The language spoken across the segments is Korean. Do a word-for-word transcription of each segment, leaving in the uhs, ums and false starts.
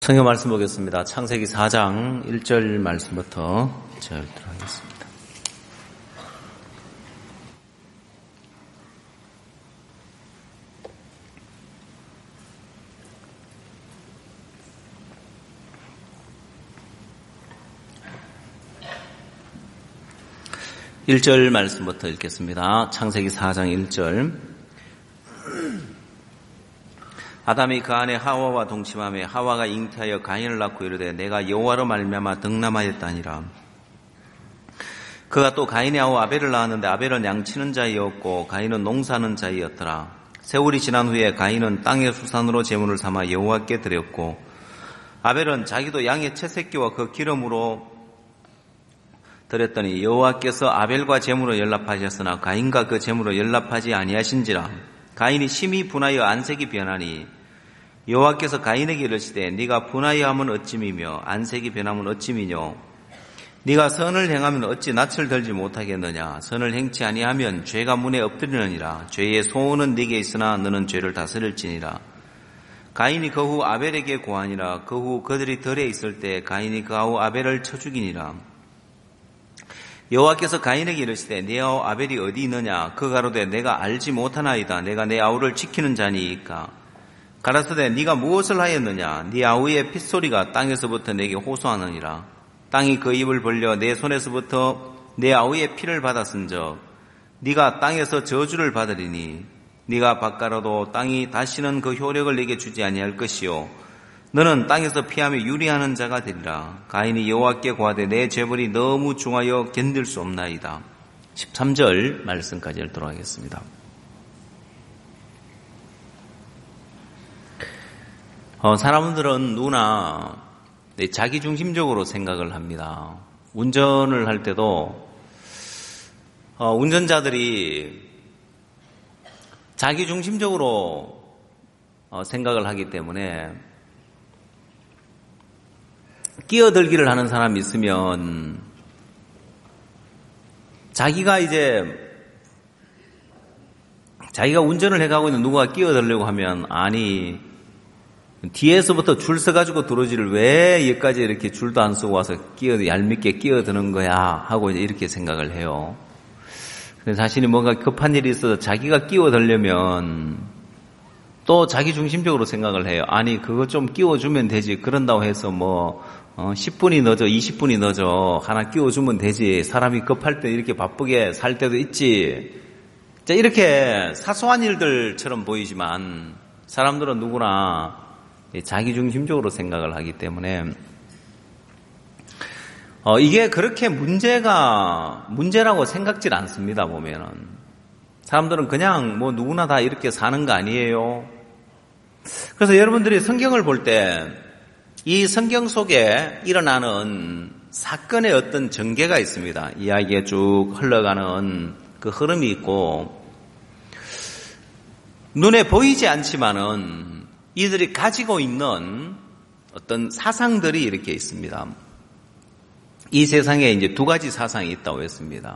성경 말씀 보겠습니다. 창세기 사 장 일 절 말씀부터 제가 읽도록 하겠습니다. 일 절 말씀부터 읽겠습니다. 창세기 사 장 일 절. 아담이 그 안에 하와와 동침하며 하와가 잉태하여 가인을 낳고 이르되 내가 여호와로 말미암아 득남하였다니라. 그가 또 가인의 아우 아벨을 낳았는데 아벨은 양치는 자이었고 가인은 농사하는 자이었더라. 세월이 지난 후에 가인은 땅의 수산으로 제물을 삼아 여호와께 드렸고 아벨은 자기도 양의 채새끼와 그 기름으로 드렸더니 여호와께서 아벨과 제물로 연락하셨으나 가인과 그 제물로 연락하지 아니하신지라. 가인이 심히 분하여 안색이 변하니 여호와께서 가인에게 이르시되 네가 분하여 하면 어찌미며 안색이 변하면 어찌미뇨. 네가 선을 행하면 어찌 낯을 들지 못하겠느냐. 선을 행치 아니하면 죄가 문에 엎드리느니라. 죄의 소원은 네게 있으나 너는 죄를 다스릴지니라. 가인이 그 후 아벨에게 고하니라. 그 후 그들이 들에 있을 때 가인이 그 아우 아벨을 쳐 죽이니라. 여호와께서 가인에게 이르시되 네 아우 아벨이 어디 있느냐. 그 가로되 내가 알지 못하나이다. 내가 내 아우를 지키는 자니이까. 가라사대 네가 무엇을 하였느냐. 네 아우의 핏소리가 땅에서부터 내게 호소하느니라. 땅이 그 입을 벌려 내 손에서부터 내 아우의 피를 받았은즉 네가 땅에서 저주를 받으리니 네가 밭가라도 땅이 다시는 그 효력을 내게 주지 아니할 것이요 너는 땅에서 피하며 유리하는 자가 되리라. 가인이 여호와께 고하되 내 죄벌이 너무 중하여 견딜 수 없나이다. 십삼 절 말씀까지 읽도록 하겠습니다. 어, 사람들은 누구나 자기중심적으로 생각을 합니다. 운전을 할 때도 어, 운전자들이 자기중심적으로 어, 생각을 하기 때문에 끼어들기를 하는 사람이 있으면 자기가 이제 자기가 운전을 해가고 있는 누가 끼어들려고 하면 아니 뒤에서부터 줄 서가지고 들어오지를 왜 여기까지 이렇게 줄도 안 쓰고 와서 끼어 얄밉게 끼어드는 거야 하고 이렇게 생각을 해요. 자신이 뭔가 급한 일이 있어서 자기가 끼어들려면 또 자기 중심적으로 생각을 해요. 아니 그거 좀 끼워주면 되지. 그런다고 해서 뭐 어, 십 분이 늦어 이십 분이 늦어 하나 끼워주면 되지. 사람이 급할 때 이렇게 바쁘게 살 때도 있지. 자, 이렇게 사소한 일들처럼 보이지만 사람들은 누구나 자기 중심적으로 생각을 하기 때문에 어, 이게 그렇게 문제가 문제라고 생각질 않습니다. 보면은 사람들은 그냥 뭐 누구나 다 이렇게 사는 거 아니에요. 그래서 여러분들이 성경을 볼 때 이 성경 속에 일어나는 사건의 어떤 전개가 있습니다. 이야기에 쭉 흘러가는 그 흐름이 있고 눈에 보이지 않지만은 이들이 가지고 있는 어떤 사상들이 이렇게 있습니다. 이 세상에 이제 두 가지 사상이 있다고 했습니다.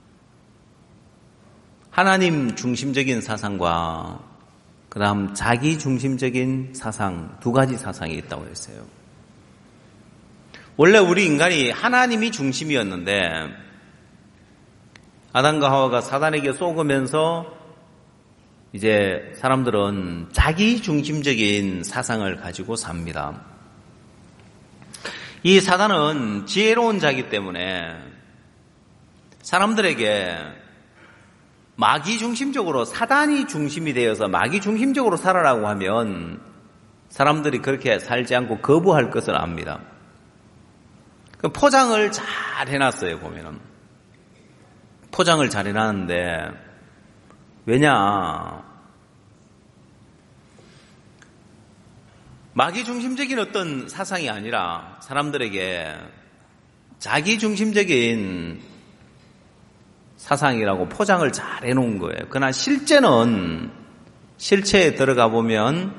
하나님 중심적인 사상과 그 다음 자기 중심적인 사상, 두 가지 사상이 있다고 했어요. 원래 우리 인간이 하나님이 중심이었는데 아담과 하와가 사단에게 속으면서 이제 사람들은 자기 중심적인 사상을 가지고 삽니다. 이 사단은 지혜로운 자이기 때문에 사람들에게 마귀 중심적으로 사단이 중심이 되어서 마귀 중심적으로 살아라고 하면 사람들이 그렇게 살지 않고 거부할 것을 압니다. 포장을 잘 해놨어요. 보면은 포장을 잘 해놨는데 왜냐 마귀 중심적인 어떤 사상이 아니라 사람들에게 자기 중심적인 사상이라고 포장을 잘 해놓은 거예요. 그러나 실제는 실체에 들어가 보면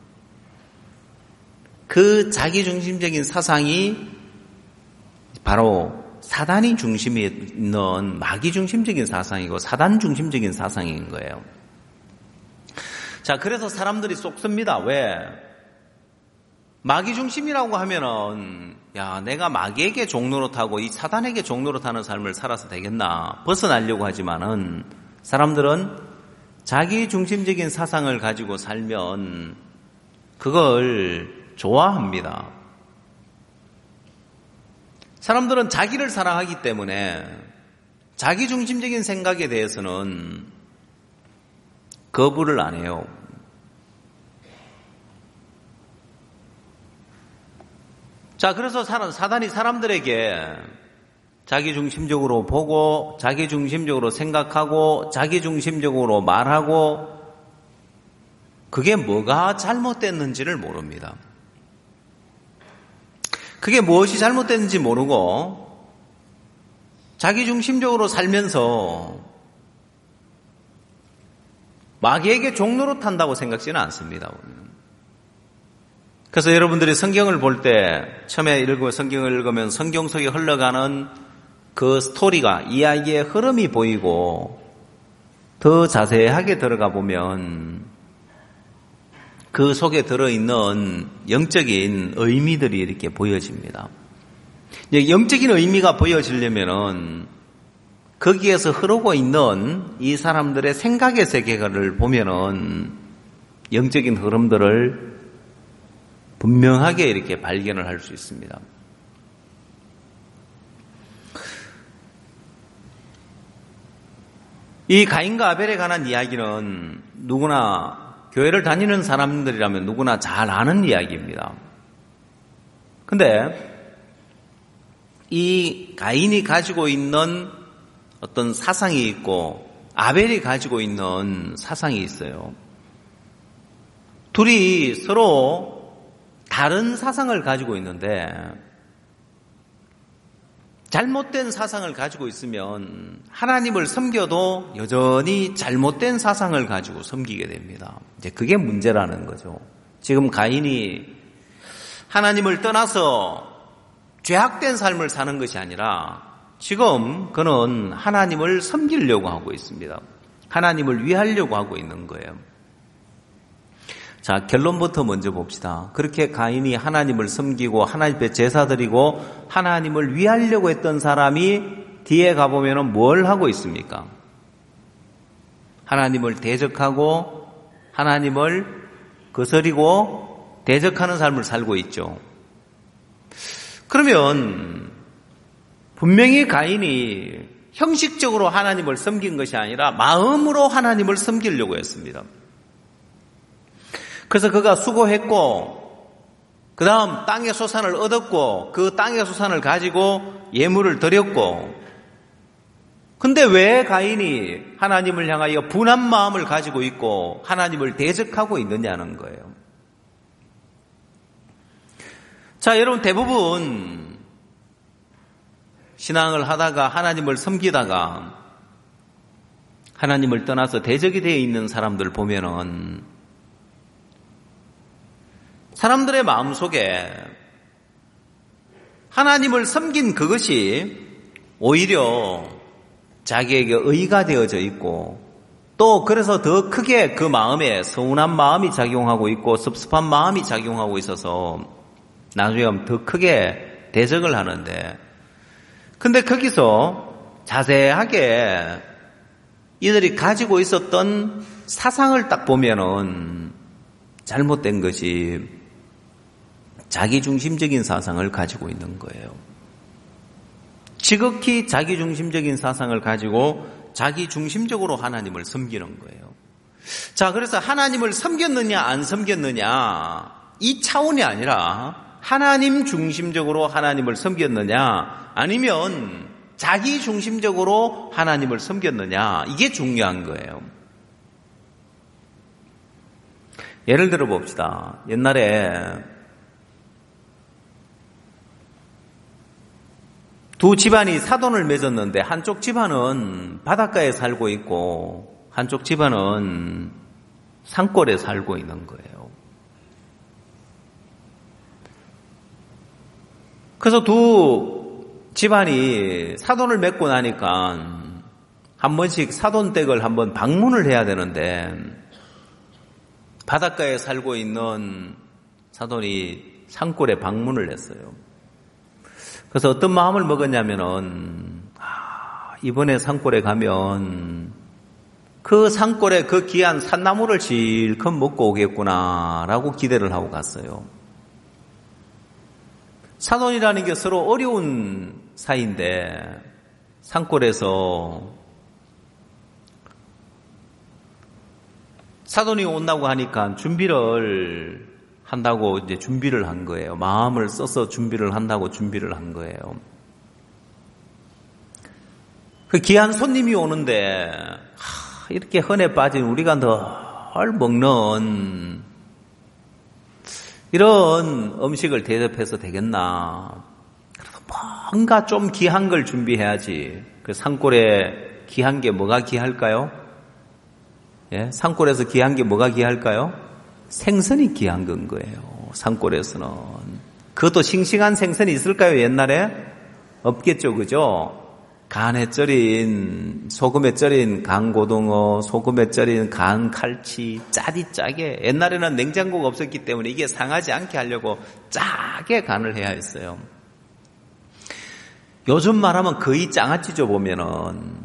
그 자기 중심적인 사상이 바로 사단이 중심에 있는 마귀 중심적인 사상이고 사단 중심적인 사상인 거예요. 자, 그래서 사람들이 쏙 씁니다. 왜? 마귀 중심이라고 하면은 야, 내가 마귀에게 종노릇하고 이 사단에게 종노릇하는 삶을 살아서 되겠나 벗어나려고 하지만은 사람들은 자기 중심적인 사상을 가지고 살면 그걸 좋아합니다. 사람들은 자기를 사랑하기 때문에 자기 중심적인 생각에 대해서는 거부를 안 해요. 자, 그래서 사단이 사람들에게 자기 중심적으로 보고 자기 중심적으로 생각하고 자기 중심적으로 말하고 그게 뭐가 잘못됐는지를 모릅니다. 그게 무엇이 잘못됐는지 모르고 자기 중심적으로 살면서 마귀에게 종노릇한다고 생각지는 않습니다. 그래서 여러분들이 성경을 볼 때 처음에 읽고 성경을 읽으면 성경 속에 흘러가는 그 스토리가 이야기의 흐름이 보이고 더 자세하게 들어가 보면 그 속에 들어있는 영적인 의미들이 이렇게 보여집니다. 영적인 의미가 보여지려면은 거기에서 흐르고 있는 이 사람들의 생각의 세계를 보면은 영적인 흐름들을 분명하게 이렇게 발견을 할 수 있습니다. 이 가인과 아벨에 관한 이야기는 누구나 교회를 다니는 사람들이라면 누구나 잘 아는 이야기입니다. 근데 이 가인이 가지고 있는 어떤 사상이 있고 아벨이 가지고 있는 사상이 있어요. 둘이 서로 다른 사상을 가지고 있는데 잘못된 사상을 가지고 있으면 하나님을 섬겨도 여전히 잘못된 사상을 가지고 섬기게 됩니다. 이제 그게 문제라는 거죠. 지금 가인이 하나님을 떠나서 죄악된 삶을 사는 것이 아니라 지금 그는 하나님을 섬기려고 하고 있습니다. 하나님을 위하려고 하고 있는 거예요. 자, 결론부터 먼저 봅시다. 그렇게 가인이 하나님을 섬기고 하나님 앞에 제사 드리고 하나님을 위하려고 했던 사람이 뒤에 가보면 뭘 하고 있습니까? 하나님을 대적하고 하나님을 거스리고 대적하는 삶을 살고 있죠. 그러면 분명히 가인이 형식적으로 하나님을 섬긴 것이 아니라 마음으로 하나님을 섬기려고 했습니다. 그래서 그가 수고했고 그 다음 땅의 소산을 얻었고 그 땅의 소산을 가지고 예물을 드렸고 근데 왜 가인이 하나님을 향하여 분한 마음을 가지고 있고 하나님을 대적하고 있느냐는 거예요. 자, 여러분 대부분 신앙을 하다가 하나님을 섬기다가 하나님을 떠나서 대적이 되어 있는 사람들 보면은 사람들의 마음속에 하나님을 섬긴 그것이 오히려 자기에게 의가 되어져 있고 또 그래서 더 크게 그 마음에 서운한 마음이 작용하고 있고 섭섭한 마음이 작용하고 있어서 나중에 더 크게 대적을 하는데 근데 거기서 자세하게 이들이 가지고 있었던 사상을 딱 보면은 잘못된 것이 자기중심적인 사상을 가지고 있는 거예요. 지극히 자기중심적인 사상을 가지고 자기중심적으로 하나님을 섬기는 거예요. 자, 그래서 하나님을 섬겼느냐 안 섬겼느냐 이 차원이 아니라 하나님 중심적으로 하나님을 섬겼느냐 아니면 자기중심적으로 하나님을 섬겼느냐 이게 중요한 거예요. 예를 들어 봅시다. 옛날에 두 집안이 사돈을 맺었는데 한쪽 집안은 바닷가에 살고 있고 한쪽 집안은 산골에 살고 있는 거예요. 그래서 두 집안이 사돈을 맺고 나니까 한 번씩 사돈댁을 한번 방문을 해야 되는데 바닷가에 살고 있는 사돈이 산골에 방문을 했어요. 그래서 어떤 마음을 먹었냐면은 아, 이번에 산골에 가면 그 산골에 그 귀한 산나물을 실컷 먹고 오겠구나라고 기대를 하고 갔어요. 사돈이라는 게 서로 어려운 사이인데 산골에서 사돈이 온다고 하니까 준비를 한다고 이제 준비를 한 거예요. 마음을 써서 준비를 한다고 준비를 한 거예요. 그 귀한 손님이 오는데 하, 이렇게 헌에 빠진 우리가 늘 먹는 이런 음식을 대접해서 되겠나. 그래서 뭔가 좀 귀한 걸 준비해야지. 그 산골에 귀한 게 뭐가 귀할까요? 예? 산골에서 귀한 게 뭐가 귀할까요? 생선이 귀한 건 거예요. 산골에서는. 그것도 싱싱한 생선이 있을까요? 옛날에? 없겠죠. 그죠? 간에 쪄린, 소금에 쪄린 간고등어, 소금에 쪄린 간칼치, 짜디 짜게. 옛날에는 냉장고가 없었기 때문에 이게 상하지 않게 하려고 짜게 간을 해야 했어요. 요즘 말하면 거의 장아찌죠, 보면은.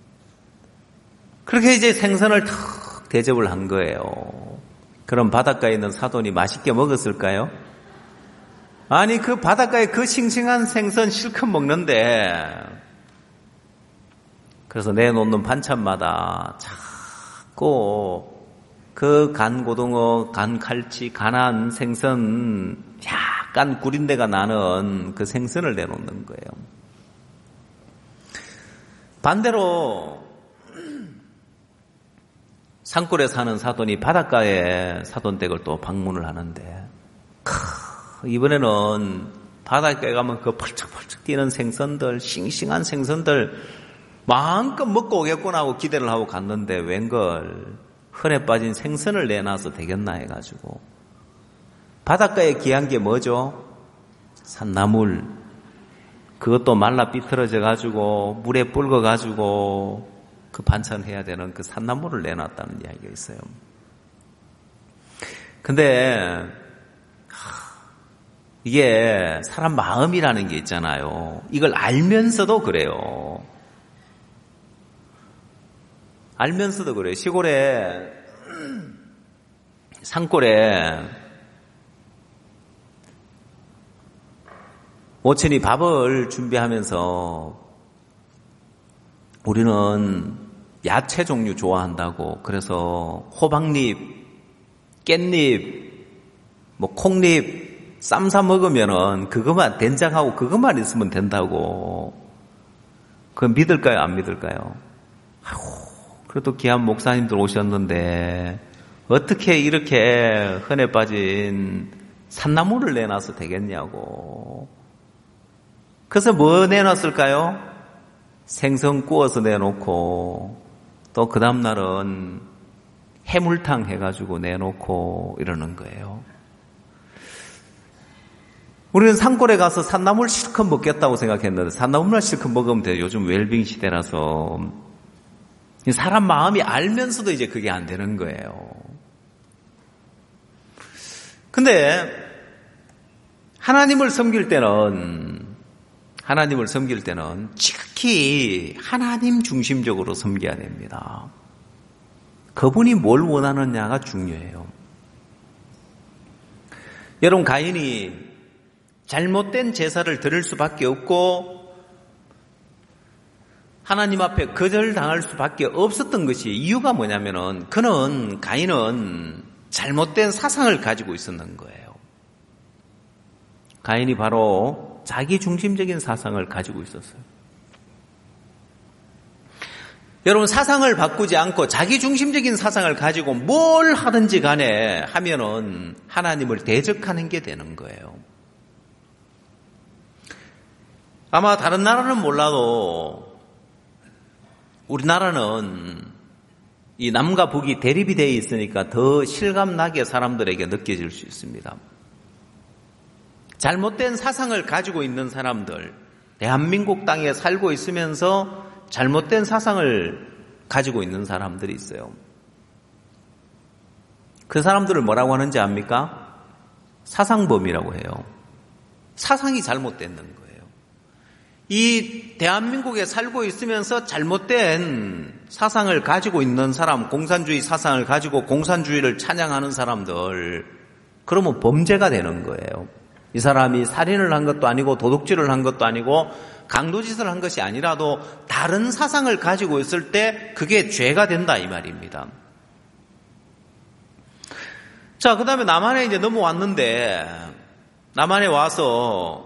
그렇게 이제 생선을 탁 대접을 한 거예요. 그럼 바닷가에 있는 사돈이 맛있게 먹었을까요? 아니, 그 바닷가에 그 싱싱한 생선 실컷 먹는데, 그래서 내놓는 반찬마다 자꾸 그 간고등어, 간칼치, 간한 생선, 약간 구린내가 나는 그 생선을 내놓는 거예요. 반대로 산골에 사는 사돈이 바닷가에 사돈댁을 또 방문을 하는데 크, 이번에는 바닷가에 가면 그 펄쩍펄쩍 뛰는 생선들, 싱싱한 생선들 마음껏 먹고 오겠구나 하고 기대를 하고 갔는데 웬걸 흔해 빠진 생선을 내놔서 되겠나 해가지고 바닷가에 귀한 게 뭐죠? 산나물. 그것도 말라 삐뚤어져 가지고 물에 불거 가지고 그 반찬해야 되는 그 산나물을 내놨다는 이야기가 있어요. 근데 이게 사람 마음이라는 게 있잖아요. 이걸 알면서도 그래요. 알면서도 그래요. 시골에 산골에 모친이 밥을 준비하면서 우리는 야채 종류 좋아한다고 그래서 호박잎, 깻잎, 뭐 콩잎 쌈 사 먹으면은 그것만 된장하고 그것만 있으면 된다고. 그건 믿을까요? 안 믿을까요? 아이고, 그래도 귀한 목사님들 오셨는데 어떻게 이렇게 흔해 빠진 산나물을 내놔서 되겠냐고. 그래서 뭐 내놨을까요? 생선 구워서 내놓고 또 그 다음날은 해물탕 해가지고 내놓고 이러는 거예요. 우리는 산골에 가서 산나물 실컷 먹겠다고 생각했는데 산나물만 실컷 먹으면 돼요. 요즘 웰빙 시대라서. 사람 마음이 알면서도 이제 그게 안 되는 거예요. 근데 하나님을 섬길 때는 하나님을 섬길 때는 지극히 하나님 중심적으로 섬겨야 됩니다. 그분이 뭘 원하느냐가 중요해요. 여러분, 가인이 잘못된 제사를 드릴 수밖에 없고 하나님 앞에 거절당할 수밖에 없었던 것이 이유가 뭐냐면은 그는 가인은 잘못된 사상을 가지고 있었는 거예요. 가인이 바로 자기 중심적인 사상을 가지고 있었어요. 여러분, 사상을 바꾸지 않고 자기 중심적인 사상을 가지고 뭘 하든지 간에 하면은 하나님을 대적하는 게 되는 거예요. 아마 다른 나라는 몰라도 우리나라는 이 남과 북이 대립이 되어 있으니까 더 실감나게 사람들에게 느껴질 수 있습니다. 잘못된 사상을 가지고 있는 사람들, 대한민국 땅에 살고 있으면서 잘못된 사상을 가지고 있는 사람들이 있어요. 그 사람들을 뭐라고 하는지 압니까? 사상범이라고 해요. 사상이 잘못된 거예요. 이 대한민국에 살고 있으면서 잘못된 사상을 가지고 있는 사람, 공산주의 사상을 가지고 공산주의를 찬양하는 사람들, 그러면 범죄가 되는 거예요. 이 사람이 살인을 한 것도 아니고 도둑질을 한 것도 아니고 강도짓을 한 것이 아니라도 다른 사상을 가지고 있을 때 그게 죄가 된다 이 말입니다. 자, 그 다음에 남한에 이제 넘어왔는데 남한에 와서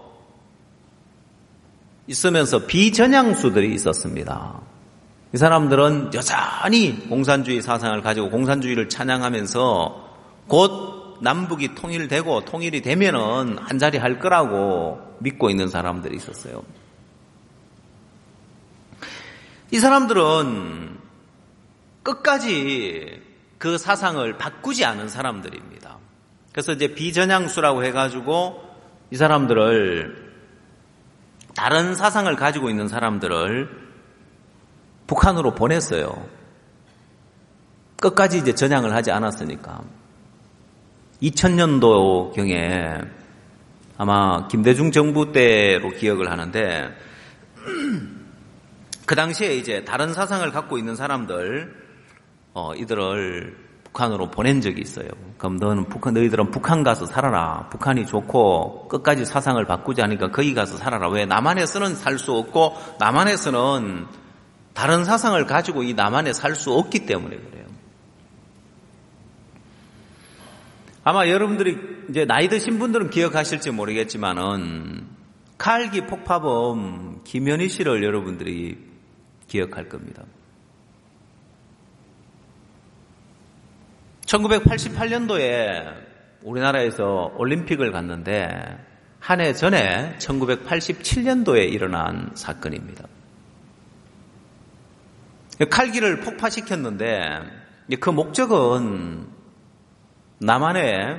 있으면서 비전향수들이 있었습니다. 이 사람들은 여전히 공산주의 사상을 가지고 공산주의를 찬양하면서 곧 남북이 통일되고 통일이 되면은 한자리 할 거라고 믿고 있는 사람들이 있었어요. 이 사람들은 끝까지 그 사상을 바꾸지 않은 사람들입니다. 그래서 이제 비전향수라고 해가지고 이 사람들을 다른 사상을 가지고 있는 사람들을 북한으로 보냈어요. 끝까지 이제 전향을 하지 않았으니까. 이천 년도경에 아마 김대중 정부 때로 기억을 하는데 그 당시에 이제 다른 사상을 갖고 있는 사람들 어, 이들을 북한으로 보낸 적이 있어요. 그럼 너는 북한, 너희들은 북한 가서 살아라. 북한이 좋고 끝까지 사상을 바꾸지 않으니까 거기 가서 살아라. 왜? 남한에서는 살 수 없고 남한에서는 다른 사상을 가지고 이 남한에 살 수 없기 때문에 그래요. 아마 여러분들이 이제 나이 드신 분들은 기억하실지 모르겠지만은 칼기 폭파범 김현희 씨를 여러분들이 기억할 겁니다. 천구백팔십팔 년도에 우리나라에서 올림픽을 갔는데 한 해 전에 천구백팔십칠 년도에 일어난 사건입니다. 칼기를 폭파시켰는데 그 목적은 남한에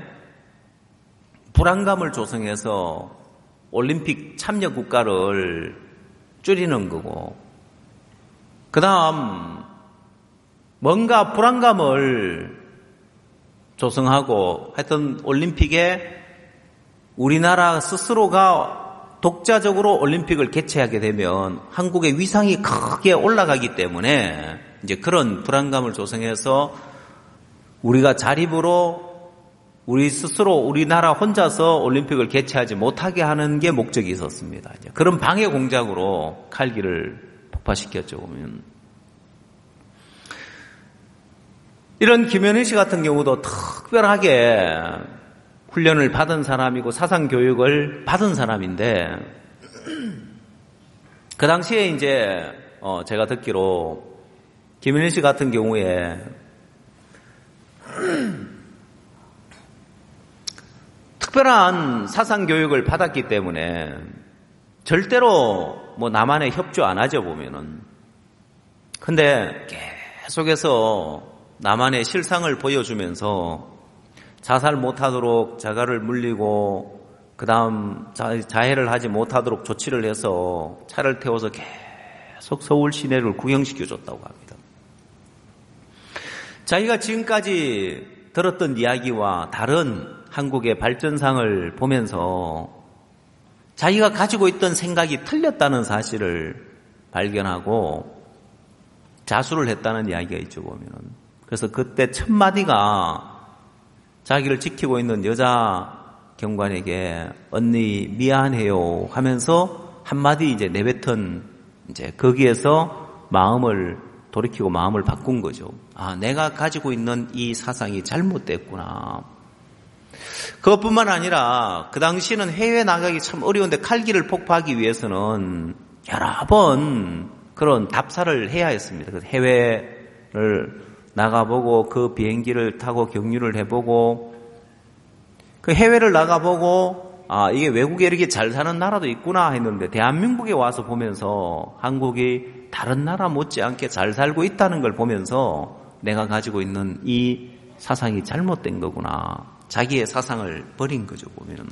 불안감을 조성해서 올림픽 참여 국가를 줄이는 거고, 그 다음 뭔가 불안감을 조성하고 하여튼 올림픽에 우리나라 스스로가 독자적으로 올림픽을 개최하게 되면 한국의 위상이 크게 올라가기 때문에 이제 그런 불안감을 조성해서 우리가 자립으로 우리 스스로 우리나라 혼자서 올림픽을 개최하지 못하게 하는 게 목적이 있었습니다. 그런 방해 공작으로 칼기를 폭파시켰죠. 보면 이런 김현희 씨 같은 경우도 특별하게 훈련을 받은 사람이고 사상 교육을 받은 사람인데 그 당시에 이제 어 제가 듣기로 김현희 씨 같은 경우에 특별한 사상 교육을 받았기 때문에 절대로 뭐 남한에 협조 안 하죠 보면은. 근데 계속해서 남한의 실상을 보여주면서 자살 못하도록 자가를 물리고 그 다음 자해를 하지 못하도록 조치를 해서 차를 태워서 계속 서울 시내를 구경시켜줬다고 합니다. 자기가 지금까지 들었던 이야기와 다른 한국의 발전상을 보면서 자기가 가지고 있던 생각이 틀렸다는 사실을 발견하고 자수를 했다는 이야기가 있죠 보면은. 그래서 그때 첫 마디가 자기를 지키고 있는 여자 경관에게 언니 미안해요 하면서 한마디 이제 내뱉은 이제 거기에서 마음을 돌이키고 마음을 바꾼 거죠. 아, 내가 가지고 있는 이 사상이 잘못됐구나. 그것뿐만 아니라 그 당시에는 해외 나가기 참 어려운데 칼기를 폭파하기 위해서는 여러 번 그런 답사를 해야 했습니다. 해외를 나가보고 그 비행기를 타고 경유를 해보고 그 해외를 나가보고 아 이게 외국에 이렇게 잘 사는 나라도 있구나 했는데 대한민국에 와서 보면서 한국이 다른 나라 못지않게 잘 살고 있다는 걸 보면서 내가 가지고 있는 이 사상이 잘못된 거구나. 자기의 사상을 버린 거죠 보면은.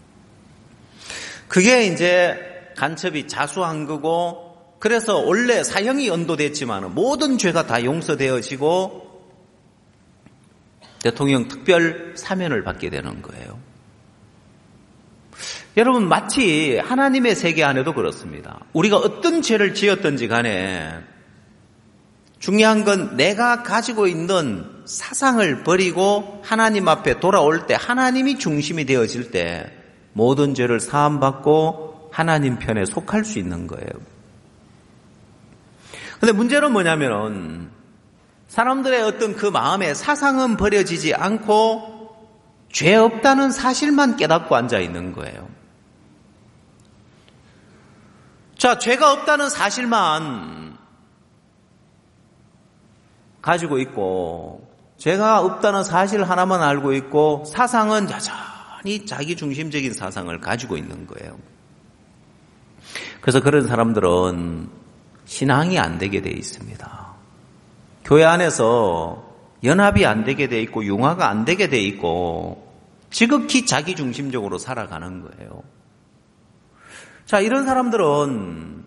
그게 이제 간첩이 자수한 거고 그래서 원래 사형이 연도됐지만 모든 죄가 다 용서되어지고 대통령 특별 사면을 받게 되는 거예요. 여러분, 마치 하나님의 세계 안에도 그렇습니다. 우리가 어떤 죄를 지었든지 간에 중요한 건 내가 가지고 있는 사상을 버리고 하나님 앞에 돌아올 때, 하나님이 중심이 되어질 때 모든 죄를 사함받고 하나님 편에 속할 수 있는 거예요. 근데 문제는 뭐냐면은 사람들의 어떤 그 마음의 사상은 버려지지 않고 죄 없다는 사실만 깨닫고 앉아 있는 거예요. 자, 죄가 없다는 사실만 가지고 있고, 죄가 없다는 사실 하나만 알고 있고, 사상은 여전히 자기 중심적인 사상을 가지고 있는 거예요. 그래서 그런 사람들은 신앙이 안 되게 돼 있습니다. 교회 안에서 연합이 안 되게 돼 있고, 융화가 안 되게 돼 있고, 지극히 자기 중심적으로 살아가는 거예요. 자, 이런 사람들은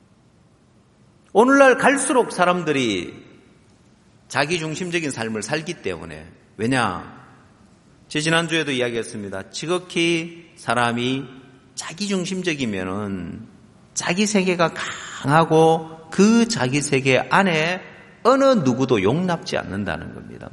오늘날 갈수록 사람들이 자기 중심적인 삶을 살기 때문에, 왜냐? 제 지난주에도 이야기했습니다. 지극히 사람이 자기 중심적이면은 자기 세계가 강하고 그 자기 세계 안에 어느 누구도 용납지 않는다는 겁니다.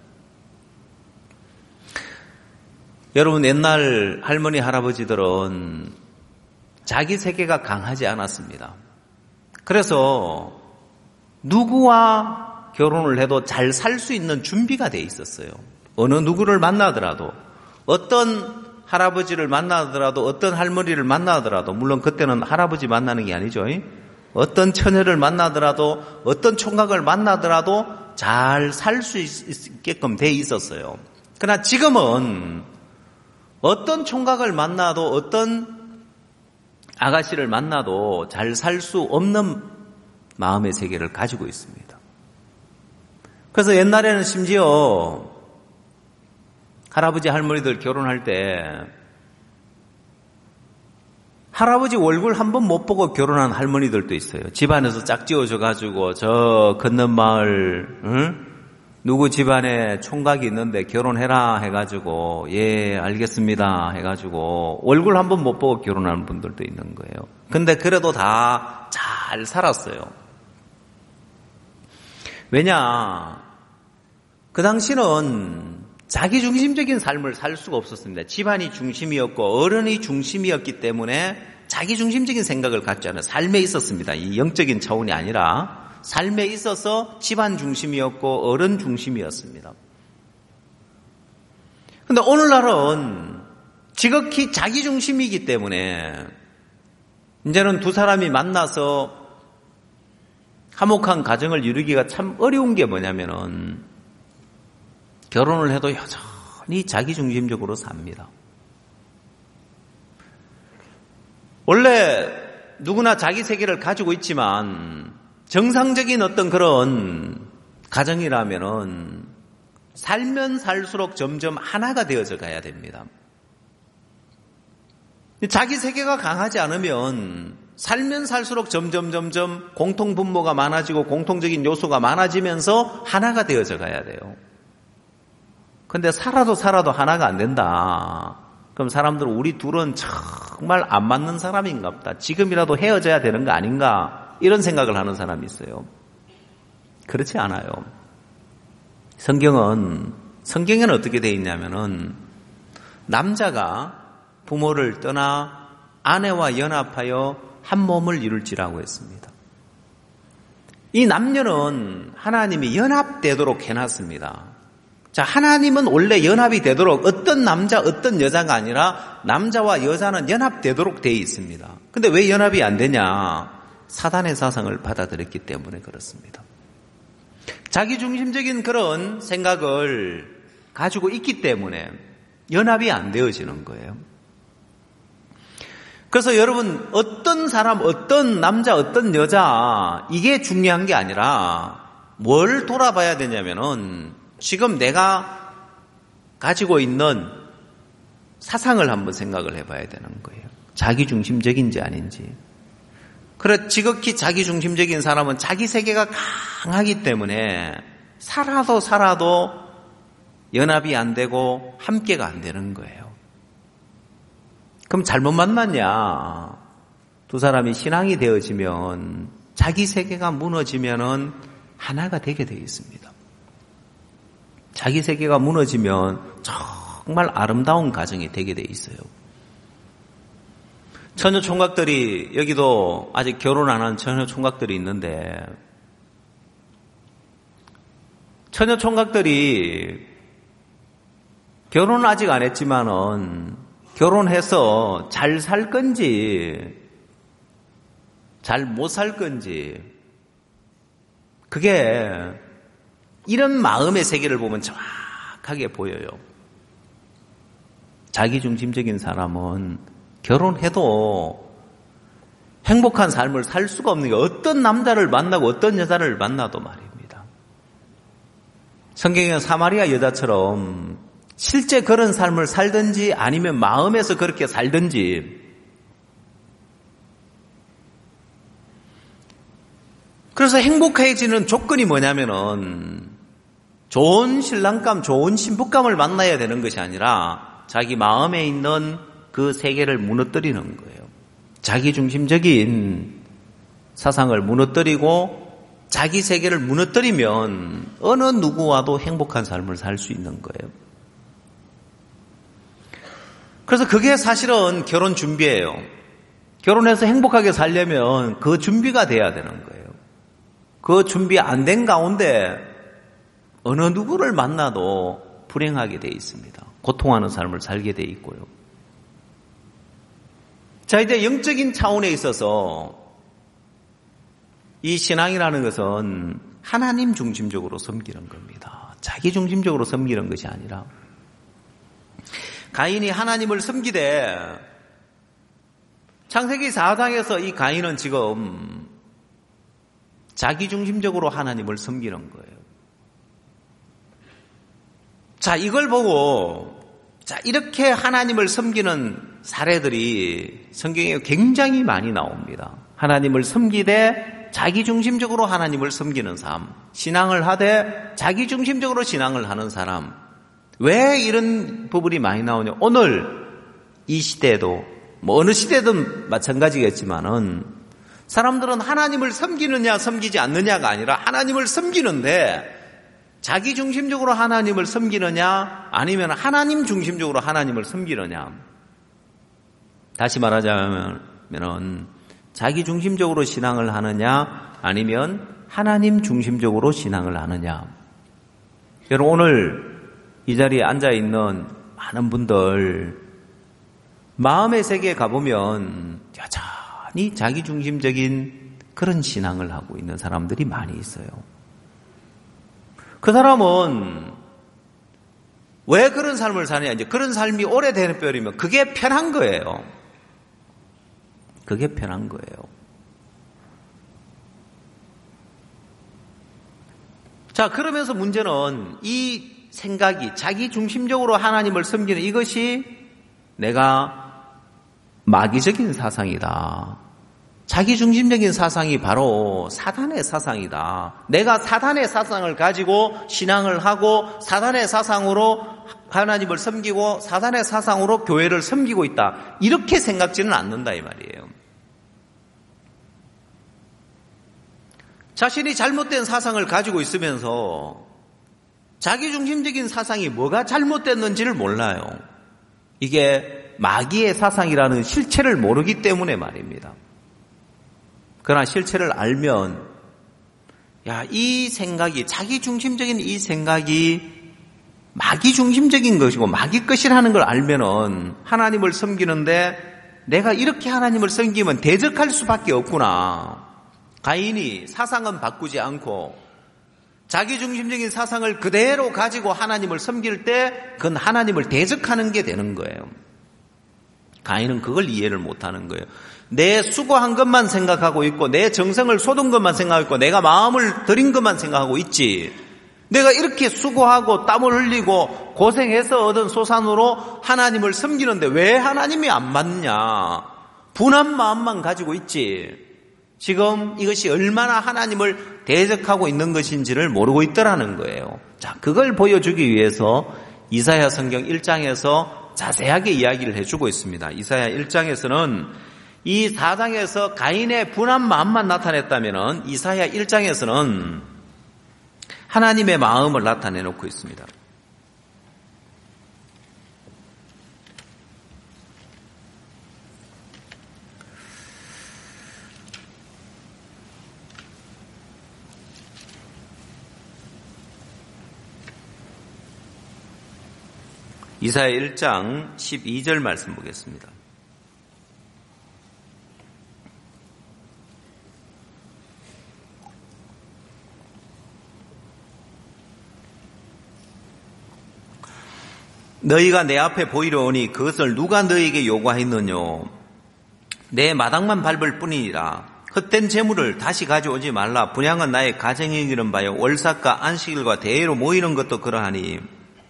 여러분, 옛날 할머니, 할아버지들은 자기 세계가 강하지 않았습니다. 그래서 누구와 결혼을 해도 잘 살 수 있는 준비가 돼 있었어요. 어느 누구를 만나더라도, 어떤 할아버지를 만나더라도, 어떤 할머니를 만나더라도, 물론 그때는 할아버지 만나는 게 아니죠. 어떤 처녀를 만나더라도, 어떤 총각을 만나더라도 잘 살 수 있게끔 돼 있었어요. 그러나 지금은 어떤 총각을 만나도, 어떤 아가씨를 만나도 잘 살 수 없는 마음의 세계를 가지고 있습니다. 그래서 옛날에는 심지어 할아버지 할머니들 결혼할 때 할아버지 얼굴 한 번 못 보고 결혼한 할머니들도 있어요. 집안에서 짝지어져가지고 저 건넌 마을 응? 누구 집안에 총각이 있는데 결혼해라 해가지고 예 알겠습니다 해가지고 얼굴 한 번 못 보고 결혼하는 분들도 있는 거예요. 근데 그래도 다 잘 살았어요. 왜냐? 그 당시는 자기 중심적인 삶을 살 수가 없었습니다. 집안이 중심이었고 어른이 중심이었기 때문에 자기 중심적인 생각을 갖지 않아요. 삶에 있었습니다. 이 영적인 차원이 아니라 삶에 있어서 집안 중심이었고 어른 중심이었습니다. 그런데 오늘날은 지극히 자기 중심이기 때문에 이제는 두 사람이 만나서 화목한 가정을 이루기가 참 어려운 게 뭐냐면은 결혼을 해도 여전히 자기 중심적으로 삽니다. 원래 누구나 자기 세계를 가지고 있지만 정상적인 어떤 그런 가정이라면은 살면 살수록 점점 하나가 되어져 가야 됩니다. 자기 세계가 강하지 않으면 살면 살수록 점점 점점 공통 분모가 많아지고 공통적인 요소가 많아지면서 하나가 되어져 가야 돼요. 근데 살아도 살아도 하나가 안 된다. 그럼 사람들은 우리 둘은 정말 안 맞는 사람인가 보다. 지금이라도 헤어져야 되는 거 아닌가. 이런 생각을 하는 사람이 있어요. 그렇지 않아요. 성경은, 성경에는 어떻게 되어 있냐면은 남자가 부모를 떠나 아내와 연합하여 한 몸을 이룰지라고 했습니다. 이 남녀는 하나님이 연합되도록 해놨습니다. 자, 하나님은 원래 연합이 되도록 어떤 남자, 어떤 여자가 아니라 남자와 여자는 연합되도록 되어 있습니다. 근데 왜 연합이 안 되냐? 사단의 사상을 받아들였기 때문에 그렇습니다. 자기 중심적인 그런 생각을 가지고 있기 때문에 연합이 안 되어지는 거예요. 그래서 여러분, 어떤 사람, 어떤 남자, 어떤 여자, 이게 중요한 게 아니라 뭘 돌아봐야 되냐면은 지금 내가 가지고 있는 사상을 한번 생각을 해봐야 되는 거예요. 자기 중심적인지 아닌지. 그래, 지극히 자기 중심적인 사람은 자기 세계가 강하기 때문에 살아도 살아도 연합이 안 되고 함께가 안 되는 거예요. 그럼 잘못 만났냐? 두 사람이 신앙이 되어지면 자기 세계가 무너지면은 하나가 되게 되어 있습니다. 자기 세계가 무너지면 정말 아름다운 가정이 되게 되어 있어요. 처녀 총각들이, 여기도 아직 결혼 안 한 처녀 총각들이 있는데, 처녀 총각들이 결혼은 아직 안 했지만은 결혼해서 잘 살 건지 잘 못 살 건지, 그게 이런 마음의 세계를 보면 정확하게 보여요. 자기중심적인 사람은 결혼해도 행복한 삶을 살 수가 없는 게, 어떤 남자를 만나고 어떤 여자를 만나도 말입니다. 성경에 사마리아 여자처럼 실제 그런 삶을 살든지 아니면 마음에서 그렇게 살든지, 그래서 행복해지는 조건이 뭐냐면은 좋은 신랑감, 좋은 신부감을 만나야 되는 것이 아니라 자기 마음에 있는 그 세계를 무너뜨리는 거예요. 자기중심적인 사상을 무너뜨리고 자기 세계를 무너뜨리면 어느 누구와도 행복한 삶을 살 수 있는 거예요. 그래서 그게 사실은 결혼 준비예요. 결혼해서 행복하게 살려면 그 준비가 돼야 되는 거예요. 그 준비 안 된 가운데 어느 누구를 만나도 불행하게 돼 있습니다. 고통하는 삶을 살게 돼 있고요. 자, 이제 영적인 차원에 있어서 이 신앙이라는 것은 하나님 중심적으로 섬기는 겁니다. 자기 중심적으로 섬기는 것이 아니라, 가인이 하나님을 섬기되, 창세기 사 장에서 이 가인은 지금 자기 중심적으로 하나님을 섬기는 거예요. 자, 이걸 보고, 자, 이렇게 하나님을 섬기는 사례들이 성경에 굉장히 많이 나옵니다. 하나님을 섬기되 자기중심적으로 하나님을 섬기는 삶, 신앙을 하되 자기중심적으로 신앙을 하는 사람. 왜 이런 부분이 많이 나오냐? 오늘 이 시대에도, 뭐 어느 시대든 마찬가지겠지만은, 사람들은 하나님을 섬기느냐 섬기지 않느냐가 아니라 하나님을 섬기는데 자기 중심적으로 하나님을 섬기느냐 아니면 하나님 중심적으로 하나님을 섬기느냐. 다시 말하자면 자기 중심적으로 신앙을 하느냐 아니면 하나님 중심적으로 신앙을 하느냐. 여러분, 오늘 이 자리에 앉아있는 많은 분들 마음의 세계에 가보면 여전히 자기 중심적인 그런 신앙을 하고 있는 사람들이 많이 있어요. 그 사람은 왜 그런 삶을 사느냐? 이제 그런 삶이 오래되는 뼈리면 그게 편한 거예요. 그게 편한 거예요. 자, 그러면서 문제는 이 생각이 자기 중심적으로 하나님을 섬기는 이것이 내가 마귀적인 사상이다. 자기 중심적인 사상이 바로 사단의 사상이다. 내가 사단의 사상을 가지고 신앙을 하고 사단의 사상으로 하나님을 섬기고 사단의 사상으로 교회를 섬기고 있다. 이렇게 생각지는 않는다 이 말이에요. 자신이 잘못된 사상을 가지고 있으면서 자기 중심적인 사상이 뭐가 잘못됐는지를 몰라요. 이게 마귀의 사상이라는 실체를 모르기 때문에 말입니다. 그러나 실체를 알면, 야, 이 생각이, 자기 중심적인 이 생각이 마귀 중심적인 것이고 마귀 것이라는 걸 알면은 하나님을 섬기는데 내가 이렇게 하나님을 섬기면 대적할 수밖에 없구나. 가인이 사상은 바꾸지 않고 자기 중심적인 사상을 그대로 가지고 하나님을 섬길 때 그건 하나님을 대적하는 게 되는 거예요. 가인은 그걸 이해를 못하는 거예요. 내 수고한 것만 생각하고 있고 내 정성을 쏟은 것만 생각하고 있고 내가 마음을 들인 것만 생각하고 있지, 내가 이렇게 수고하고 땀을 흘리고 고생해서 얻은 소산으로 하나님을 섬기는데 왜 하나님이 안 맞냐, 분한 마음만 가지고 있지, 지금 이것이 얼마나 하나님을 대적하고 있는 것인지를 모르고 있더라는 거예요. 자, 그걸 보여주기 위해서 이사야 성경 일 장에서 자세하게 이야기를 해주고 있습니다. 이사야 일 장에서는 이 사 장에서 가인의 분한 마음만 나타냈다면 이사야 일 장에서는 하나님의 마음을 나타내놓고 있습니다. 이사야 일 장 십이 절 말씀 보겠습니다. 너희가 내 앞에 보이려 오니 그것을 누가 너희에게 요구하였느뇨? 내 마당만 밟을 뿐이니라. 헛된 재물을 다시 가져오지 말라. 분향은 나의 가정에 이르는 바요 월삭과 안식일과 대회로 모이는 것도 그러하니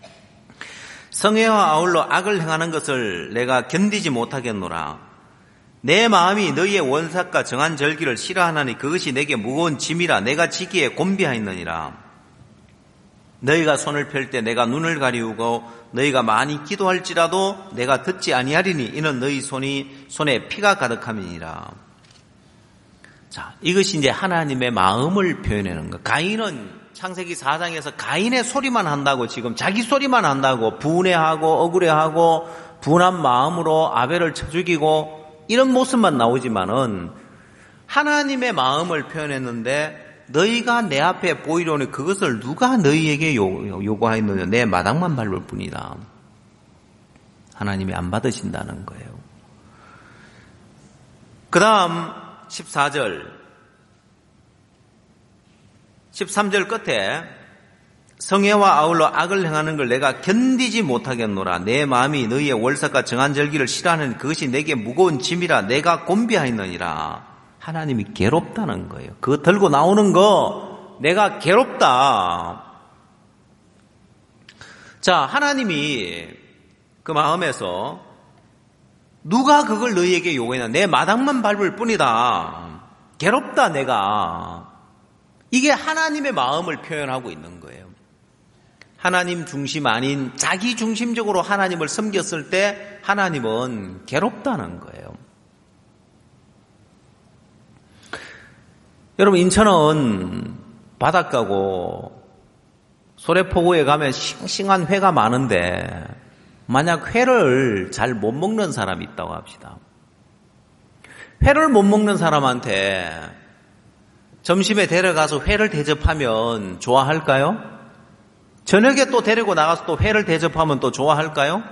성회와 아울러 악을 행하는 것을 내가 견디지 못하겠노라. 내 마음이 너희의 원삭과 정한 절기를 싫어하나니 그것이 내게 무거운 짐이라. 내가 지기에 곤비하였느니라. 너희가 손을 펼 때 내가 눈을 가리우고 너희가 많이 기도할지라도 내가 듣지 아니하리니 이는 너희 손이 손에 피가 가득함이니라. 자, 이것이 이제 하나님의 마음을 표현하는 것. 가인은 창세기 사 장에서 가인의 소리만 한다고, 지금 자기 소리만 한다고 분해하고 억울해하고 분한 마음으로 아벨을 쳐 죽이고 이런 모습만 나오지만은 하나님의 마음을 표현했는데, 너희가 내 앞에 보이려니 그것을 누가 너희에게 요구하였느냐? 내 마당만 밟을 뿐이다. 하나님이 안 받으신다는 거예요. 그 다음 십사 절 십삼 절 끝에 성회와 아울러 악을 행하는 걸 내가 견디지 못하겠노라. 내 마음이 너희의 월삭과 정한 절기를 싫어하는 그것이 내게 무거운 짐이라. 내가 곤비하였느니라. 하나님이 괴롭다는 거예요. 그거 들고 나오는 거 내가 괴롭다. 자, 하나님이 그 마음에서 누가 그걸 너희에게 요구했나? 내 마당만 밟을 뿐이다. 괴롭다 내가. 이게 하나님의 마음을 표현하고 있는 거예요. 하나님 중심 아닌 자기 중심적으로 하나님을 섬겼을 때 하나님은 괴롭다는 거예요. 여러분, 인천은 바닷가고 소래포구에 가면 싱싱한 회가 많은데 만약 회를 잘 못 먹는 사람이 있다고 합시다. 회를 못 먹는 사람한테 점심에 데려가서 회를 대접하면 좋아할까요? 저녁에 또 데리고 나가서 또 회를 대접하면 또 좋아할까요?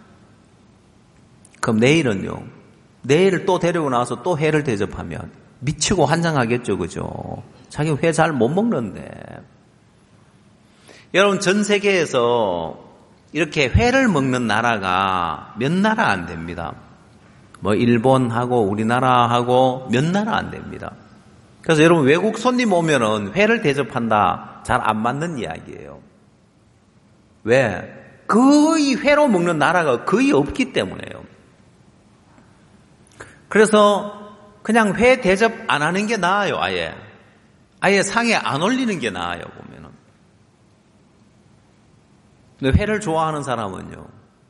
그럼 내일은요? 내일 또 데리고 나가서 또 회를 대접하면 미치고 환장하겠죠, 그죠? 자기 회 잘 못 먹는데. 여러분, 전 세계에서 이렇게 회를 먹는 나라가 몇 나라 안 됩니다. 뭐 일본하고 우리나라하고 몇 나라 안 됩니다. 그래서 여러분, 외국 손님 오면은 회를 대접한다, 잘 안 맞는 이야기예요. 왜? 거의 회로 먹는 나라가 거의 없기 때문에요. 그래서 그냥 회 대접 안 하는 게 나아요, 아예. 아예 상에 안 올리는 게 나아요, 보면은. 근데 회를 좋아하는 사람은요.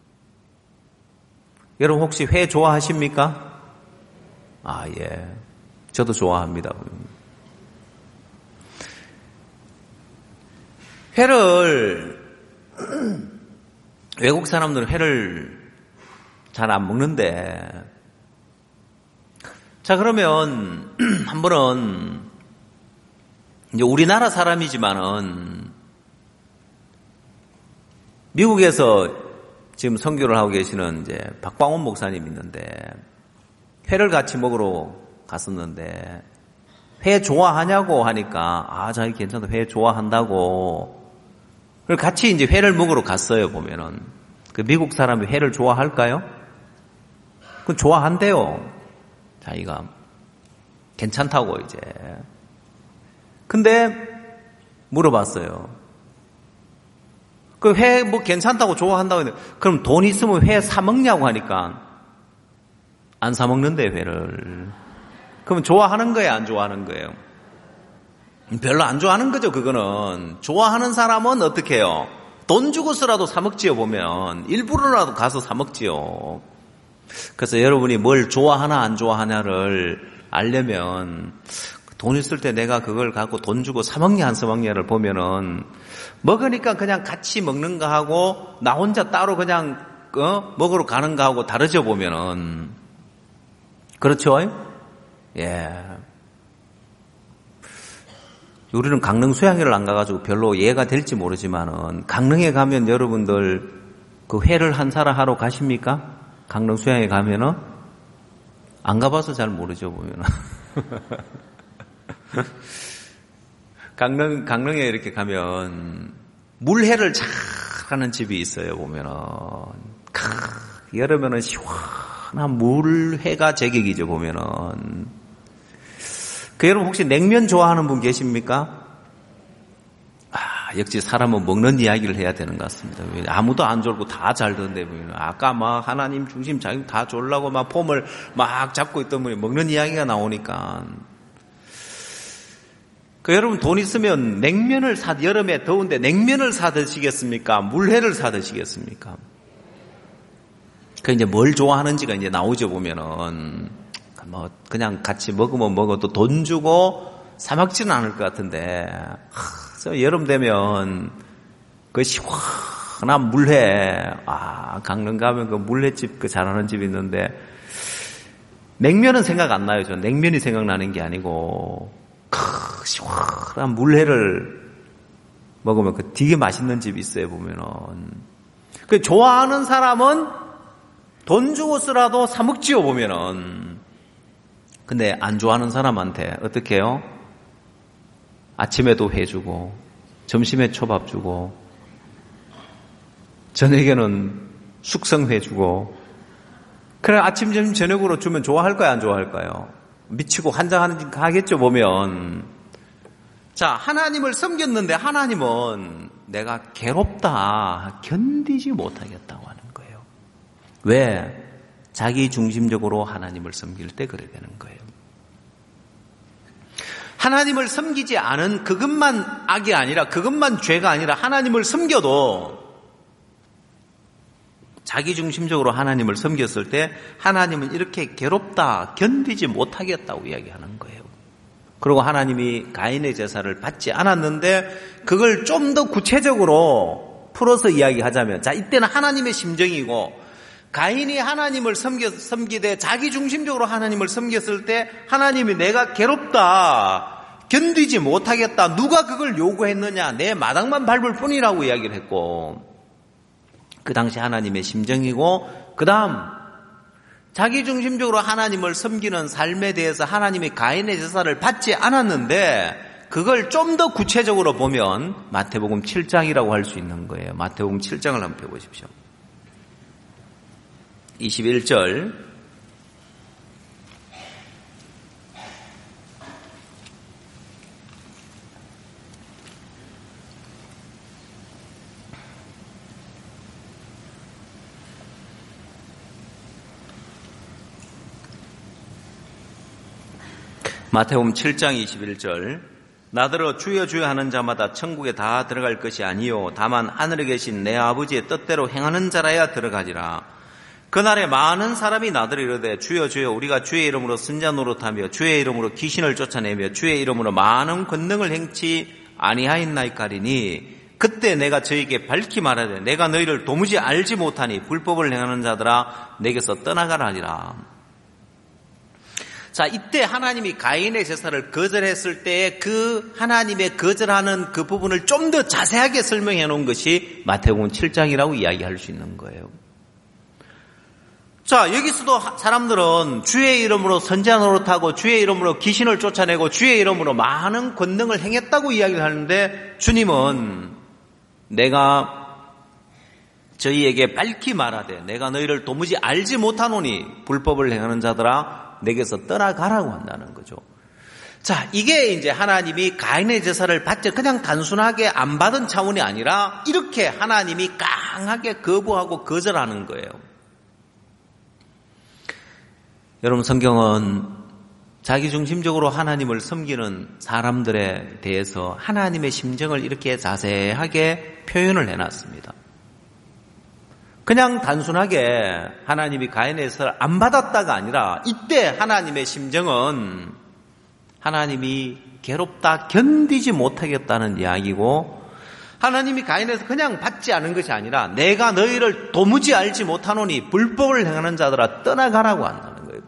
여러분, 혹시 회 좋아하십니까? 아, 예. 저도 좋아합니다. 회를, 외국 사람들은 회를 잘 안 먹는데, 자, 그러면 한 번은 이제 우리나라 사람이지만은 미국에서 지금 선교를 하고 계시는 이제 박광원 목사님 있는데 회를 같이 먹으러 갔었는데 회 좋아하냐고 하니까 아, 자기 괜찮다. 회 좋아한다고. 그리고 같이 이제 회를 먹으러 갔어요, 보면은. 그 미국 사람이 회를 좋아할까요? 그건 좋아한대요. 자기가 괜찮다고 이제. 근데 물어봤어요. 그 회 뭐 괜찮다고 좋아한다고 했는데 그럼 돈 있으면 회 사 먹냐고 하니까 안 사 먹는데 회를. 그럼 좋아하는 거예요, 안 좋아하는 거예요? 별로 안 좋아하는 거죠, 그거는. 좋아하는 사람은 어떻게 해요? 돈 주고서라도 사 먹지요, 보면. 일부러라도 가서 사 먹지요. 그래서 여러분이 뭘 좋아하나 안 좋아하냐를 알려면 돈 있을 때 내가 그걸 갖고 돈 주고 사 먹냐 안 사 먹냐를 보면은 먹으니까 그냥 같이 먹는 거 하고 나 혼자 따로 그냥 어? 먹으러 가는 거 하고 다르죠, 보면은. 그렇죠? 예. 우리는 강릉 수양회를 안 가가지고 별로 이해가 될지 모르지만은 강릉에 가면 여러분들 그 회를 한 사람 하러 가십니까? 강릉 수양회 가면은 안 가봐서 잘 모르죠, 보면은. 강릉 강릉에 이렇게 가면 물회를 잘 하는 집이 있어요, 보면은. 크, 여름에는 시원한 물회가 제격이죠, 보면은. 그 여러분 혹시 냉면 좋아하는 분 계십니까? 아, 역시 사람은 먹는 이야기를 해야 되는 것 같습니다. 아무도 안 졸고 다 잘 듣는데, 아까 막 하나님 중심 자기 다 졸라고 막 폼을 막 잡고 있던 분이 먹는 이야기가 나오니까. 그 여러분 돈 있으면 냉면을 사, 여름에 더운데 냉면을 사 드시겠습니까? 물회를 사 드시겠습니까? 그 이제 뭘 좋아하는지가 이제 나오죠, 보면은. 뭐 그냥 같이 먹으면 먹어도 돈 주고 사 먹지는 않을 것 같은데, 하, 여름 되면 그 시원한 물회, 아 강릉 가면 그 물회집 그 잘하는 집이 있는데 냉면은 생각 안 나요. 저 냉면이 생각나는 게 아니고 크, 시원한 물회를 먹으면 그 되게 맛있는 집이 있어요, 보면은. 그 좋아하는 사람은 돈 주고 쓰라도 사 먹지요, 보면은. 근데 안 좋아하는 사람한테 어떻게 해요? 아침에도 회 주고 점심에 초밥 주고 저녁에는 숙성회 주고. 그래 아침 점심 저녁으로 주면 좋아할까요, 안 좋아할까요? 미치고 환장하겠죠, 보면. 자, 하나님을 섬겼는데 하나님은 내가 괴롭다, 견디지 못하겠다고 하는 거예요. 왜? 자기 중심적으로 하나님을 섬길 때 그래 되는 거예요. 하나님을 섬기지 않은 그것만 악이 아니라, 그것만 죄가 아니라 하나님을 섬겨도 자기 중심적으로 하나님을 섬겼을 때 하나님은 이렇게 괴롭다, 견디지 못하겠다고 이야기하는 거예요. 그리고 하나님이 가인의 제사를 받지 않았는데 그걸 좀 더 구체적으로 풀어서 이야기하자면, 자, 이때는 하나님의 심정이고, 가인이 하나님을 섬겨, 섬기되 자기 중심적으로 하나님을 섬겼을 때 하나님이 내가 괴롭다, 견디지 못하겠다, 누가 그걸 요구했느냐, 내 마당만 밟을 뿐이라고 이야기를 했고, 그 당시 하나님의 심정이고, 그 다음 자기 중심적으로 하나님을 섬기는 삶에 대해서 하나님이 가인의 제사를 받지 않았는데 그걸 좀 더 구체적으로 보면 마태복음 칠 장이라고 할 수 있는 거예요. 마태복음 칠 장을 한번 펴보십시오. 이십일 절. 마태복음 칠 장 이십일 절. 나더러 주여 주여 하는 자마다 천국에 다 들어갈 것이 아니요 다만 하늘에 계신 내 아버지의 뜻대로 행하는 자라야 들어가리라. 그날에 많은 사람이 나더러 이르되 주여 주여 우리가 주의 이름으로 선자 노릇하며 주의 이름으로 귀신을 쫓아내며 주의 이름으로 많은 권능을 행치 아니하였나이까리니 그때 내가 저에게 밝히 말하되 내가 너희를 도무지 알지 못하니 불법을 행하는 자들아 내게서 떠나가라 하리라. 자, 이때 하나님이 가인의 제사를 거절했을 때의 그 하나님의 거절하는 그 부분을 좀 더 자세하게 설명해 놓은 것이 마태복음 칠 장이라고 이야기할 수 있는 거예요. 자, 여기서도 사람들은 주의 이름으로 선지자 노릇하고 주의 이름으로 귀신을 쫓아내고 주의 이름으로 많은 권능을 행했다고 이야기를 하는데 주님은 내가 저희에게 밝히 말하되 내가 너희를 도무지 알지 못하노니 불법을 행하는 자들아 내게서 떠나가라고 한다는 거죠. 자, 이게 이제 하나님이 가인의 제사를 받지 그냥 단순하게 안 받은 차원이 아니라 이렇게 하나님이 강하게 거부하고 거절하는 거예요. 여러분 성경은 자기중심적으로 하나님을 섬기는 사람들에 대해서 하나님의 심정을 이렇게 자세하게 표현을 해놨습니다. 그냥 단순하게 하나님이 가인에서 안 받았다가 아니라 이때 하나님의 심정은 하나님이 괴롭다 견디지 못하겠다는 이야기고, 하나님이 가인에서 그냥 받지 않은 것이 아니라 내가 너희를 도무지 알지 못하노니 불법을 행하는 자들아 떠나가라고 한다는 거예요.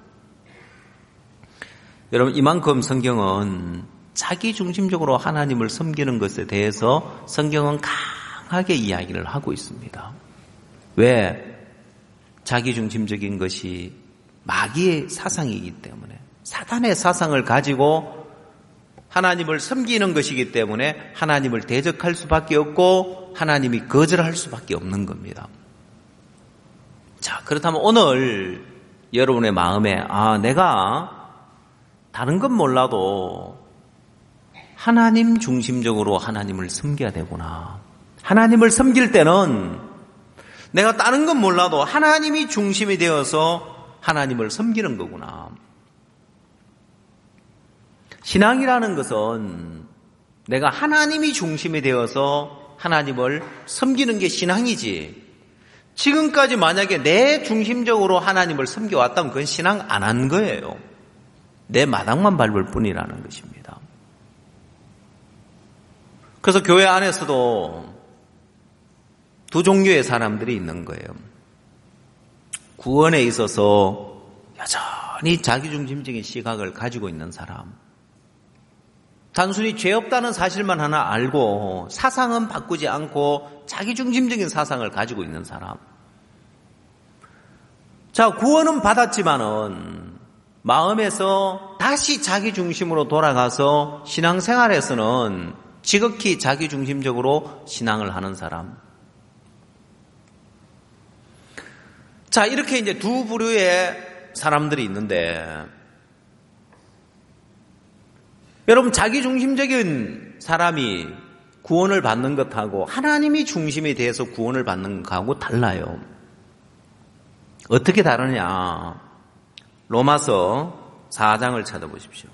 여러분, 이만큼 성경은 자기중심적으로 하나님을 섬기는 것에 대해서 성경은 강하게 이야기를 하고 있습니다. 왜? 자기중심적인 것이 마귀의 사상이기 때문에, 사탄의 사상을 가지고 하나님을 섬기는 것이기 때문에 하나님을 대적할 수밖에 없고 하나님이 거절할 수밖에 없는 겁니다. 자, 그렇다면 오늘 여러분의 마음에 아, 내가 다른 건 몰라도 하나님 중심적으로 하나님을 섬겨야 되구나. 하나님을 섬길 때는 내가 다른 건 몰라도 하나님이 중심이 되어서 하나님을 섬기는 거구나. 신앙이라는 것은 내가 하나님이 중심이 되어서 하나님을 섬기는 게 신앙이지, 지금까지 만약에 내 중심적으로 하나님을 섬겨왔다면 그건 신앙 안 한 거예요. 내 마당만 밟을 뿐이라는 것입니다. 그래서 교회 안에서도 두 종류의 사람들이 있는 거예요. 구원에 있어서 여전히 자기중심적인 시각을 가지고 있는 사람, 단순히 죄 없다는 사실만 하나 알고 사상은 바꾸지 않고 자기중심적인 사상을 가지고 있는 사람. 자, 구원은 받았지만은 마음에서 다시 자기중심으로 돌아가서 신앙생활에서는 지극히 자기중심적으로 신앙을 하는 사람. 자, 이렇게 이제 두 부류의 사람들이 있는데, 여러분, 자기중심적인 사람이 구원을 받는 것하고 하나님이 중심이 돼서 구원을 받는 것하고 달라요. 어떻게 다르냐? 로마서 사 장을 찾아보십시오.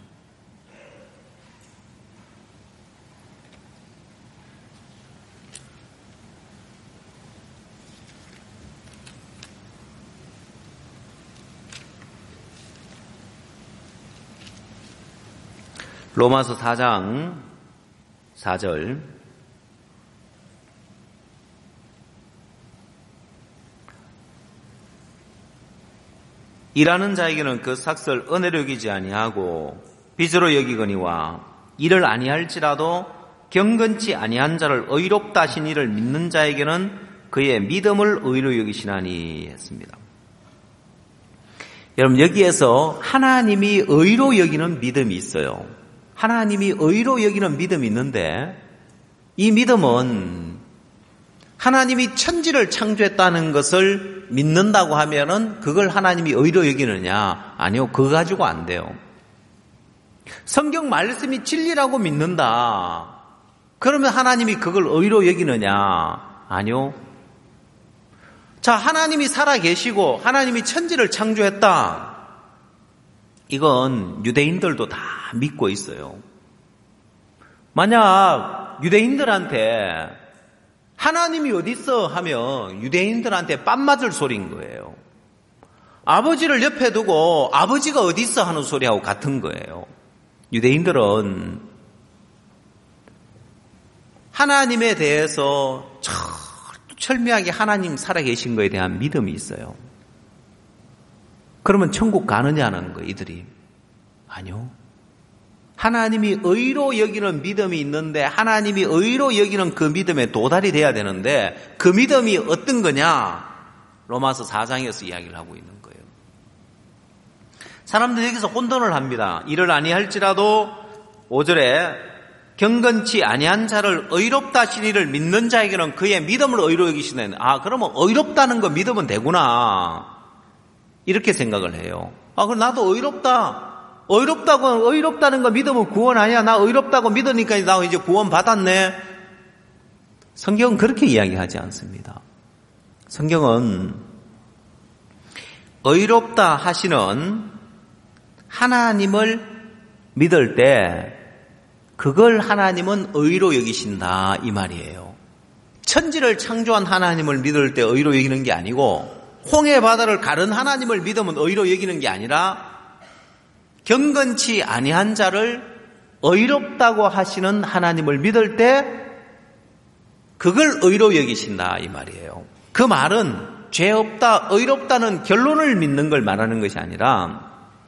로마서 사 장 사 절. 일하는 자에게는 그 삭설 은혜로 여기지 아니하고 빚으로 여기거니와 이를 아니할지라도 경건치 아니한 자를 의롭다 하신 이를 믿는 자에게는 그의 믿음을 의로 여기시나니 했습니다. 여러분, 여기에서 하나님이 의로 여기는 믿음이 있어요. 하나님이 의로 여기는 믿음이 있는데, 이 믿음은 하나님이 천지를 창조했다는 것을 믿는다고 하면은 그걸 하나님이 의로 여기느냐? 아니요, 그거 가지고 안 돼요. 성경 말씀이 진리라고 믿는다. 그러면 하나님이 그걸 의로 여기느냐? 아니요. 자, 하나님이 살아계시고 하나님이 천지를 창조했다. 이건 유대인들도 다 믿고 있어요. 만약 유대인들한테 하나님이 어디 있어 하면 유대인들한테 뺨 맞을 소리인 거예요. 아버지를 옆에 두고 아버지가 어디 있어 하는 소리하고 같은 거예요. 유대인들은 하나님에 대해서 철저하게 하나님 살아계신 거에 대한 믿음이 있어요. 그러면 천국 가느냐는 거 이들이. 아니요. 하나님이 의로 여기는 믿음이 있는데 하나님이 의로 여기는 그 믿음에 도달이 돼야 되는데 그 믿음이 어떤 거냐? 로마서 사 장에서 이야기를 하고 있는 거예요. 사람들이 여기서 혼돈을 합니다. 이를 아니할지라도 오 절에 경건치 아니한 자를 의롭다 하신 이를 믿는 자에게는 그의 믿음을 의로 여기시네. 아, 그러면 의롭다는 거 믿으면 되구나. 이렇게 생각을 해요. 아, 그럼 나도 의롭다. 의롭다고, 의롭다는 거 믿으면 구원 아니야. 나 의롭다고 믿으니까 나 이제 구원 받았네. 성경은 그렇게 이야기하지 않습니다. 성경은 의롭다 하시는 하나님을 믿을 때 그걸 하나님은 의로 여기신다 이 말이에요. 천지를 창조한 하나님을 믿을 때 의로 여기는 게 아니고 홍해 바다를 가른 하나님을 믿으면 의로 여기는 게 아니라 경건치 아니한 자를 의롭다고 하시는 하나님을 믿을 때 그걸 의로 여기신다 이 말이에요. 그 말은 죄 없다, 의롭다는 결론을 믿는 걸 말하는 것이 아니라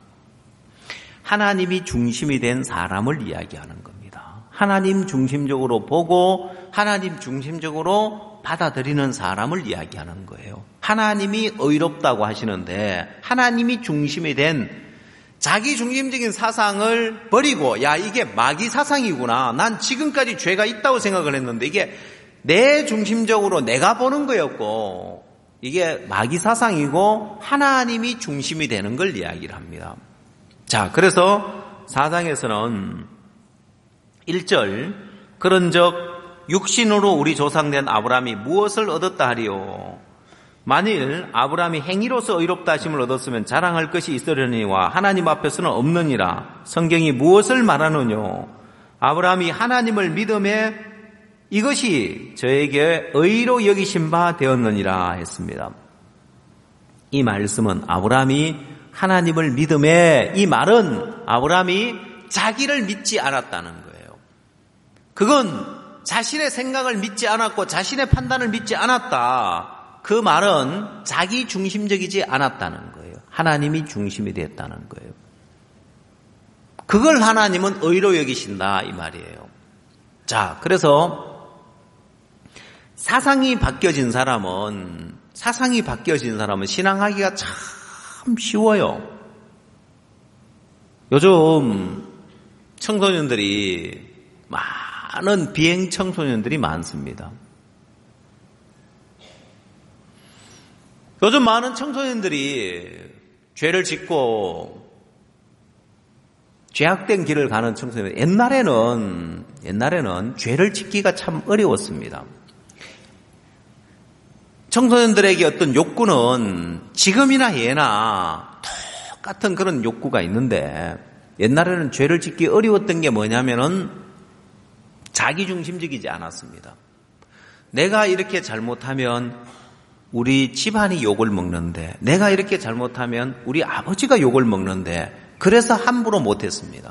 하나님이 중심이 된 사람을 이야기하는 겁니다. 하나님 중심적으로 보고 하나님 중심적으로 받아들이는 사람을 이야기하는 거예요. 하나님이 의롭다고 하시는데 하나님이 중심이 된 자기 중심적인 사상을 버리고 야 이게 마귀 사상이구나. 난 지금까지 죄가 있다고 생각을 했는데 이게 내 중심적으로 내가 보는 거였고 이게 마귀 사상이고 하나님이 중심이 되는 걸 이야기를 합니다. 자, 그래서 사 장에서는 일 절 그런즉 육신으로 우리 조상된 아브라함이 무엇을 얻었다 하리요? 만일 아브라함이 행위로서 의롭다 하심을 얻었으면 자랑할 것이 있으려니와 하나님 앞에서는 없느니라. 성경이 무엇을 말하느뇨? 아브라함이 하나님을 믿음에 이것이 저에게 의로 여기신 바 되었느니라 했습니다. 이 말씀은 아브라함이 하나님을 믿음에 이 말은 아브라함이 자기를 믿지 않았다는 거예요. 그건 자신의 생각을 믿지 않았고 자신의 판단을 믿지 않았다. 그 말은 자기 중심적이지 않았다는 거예요. 하나님이 중심이 됐다는 거예요. 그걸 하나님은 의로 여기신다 이 말이에요. 자, 그래서 사상이 바뀌어진 사람은 사상이 바뀌어진 사람은 신앙하기가 참 쉬워요. 요즘 청소년들이 많은 비행 청소년들이 많습니다. 요즘 많은 청소년들이 죄를 짓고 죄악된 길을 가는 청소년. 옛날에는 옛날에는 죄를 짓기가 참 어려웠습니다. 청소년들에게 어떤 욕구는 지금이나 예나 똑같은 그런 욕구가 있는데 옛날에는 죄를 짓기 어려웠던 게 뭐냐면은 자기중심적이지 않았습니다. 내가 이렇게 잘못하면 우리 집안이 욕을 먹는데 내가 이렇게 잘못하면 우리 아버지가 욕을 먹는데 그래서 함부로 못했습니다.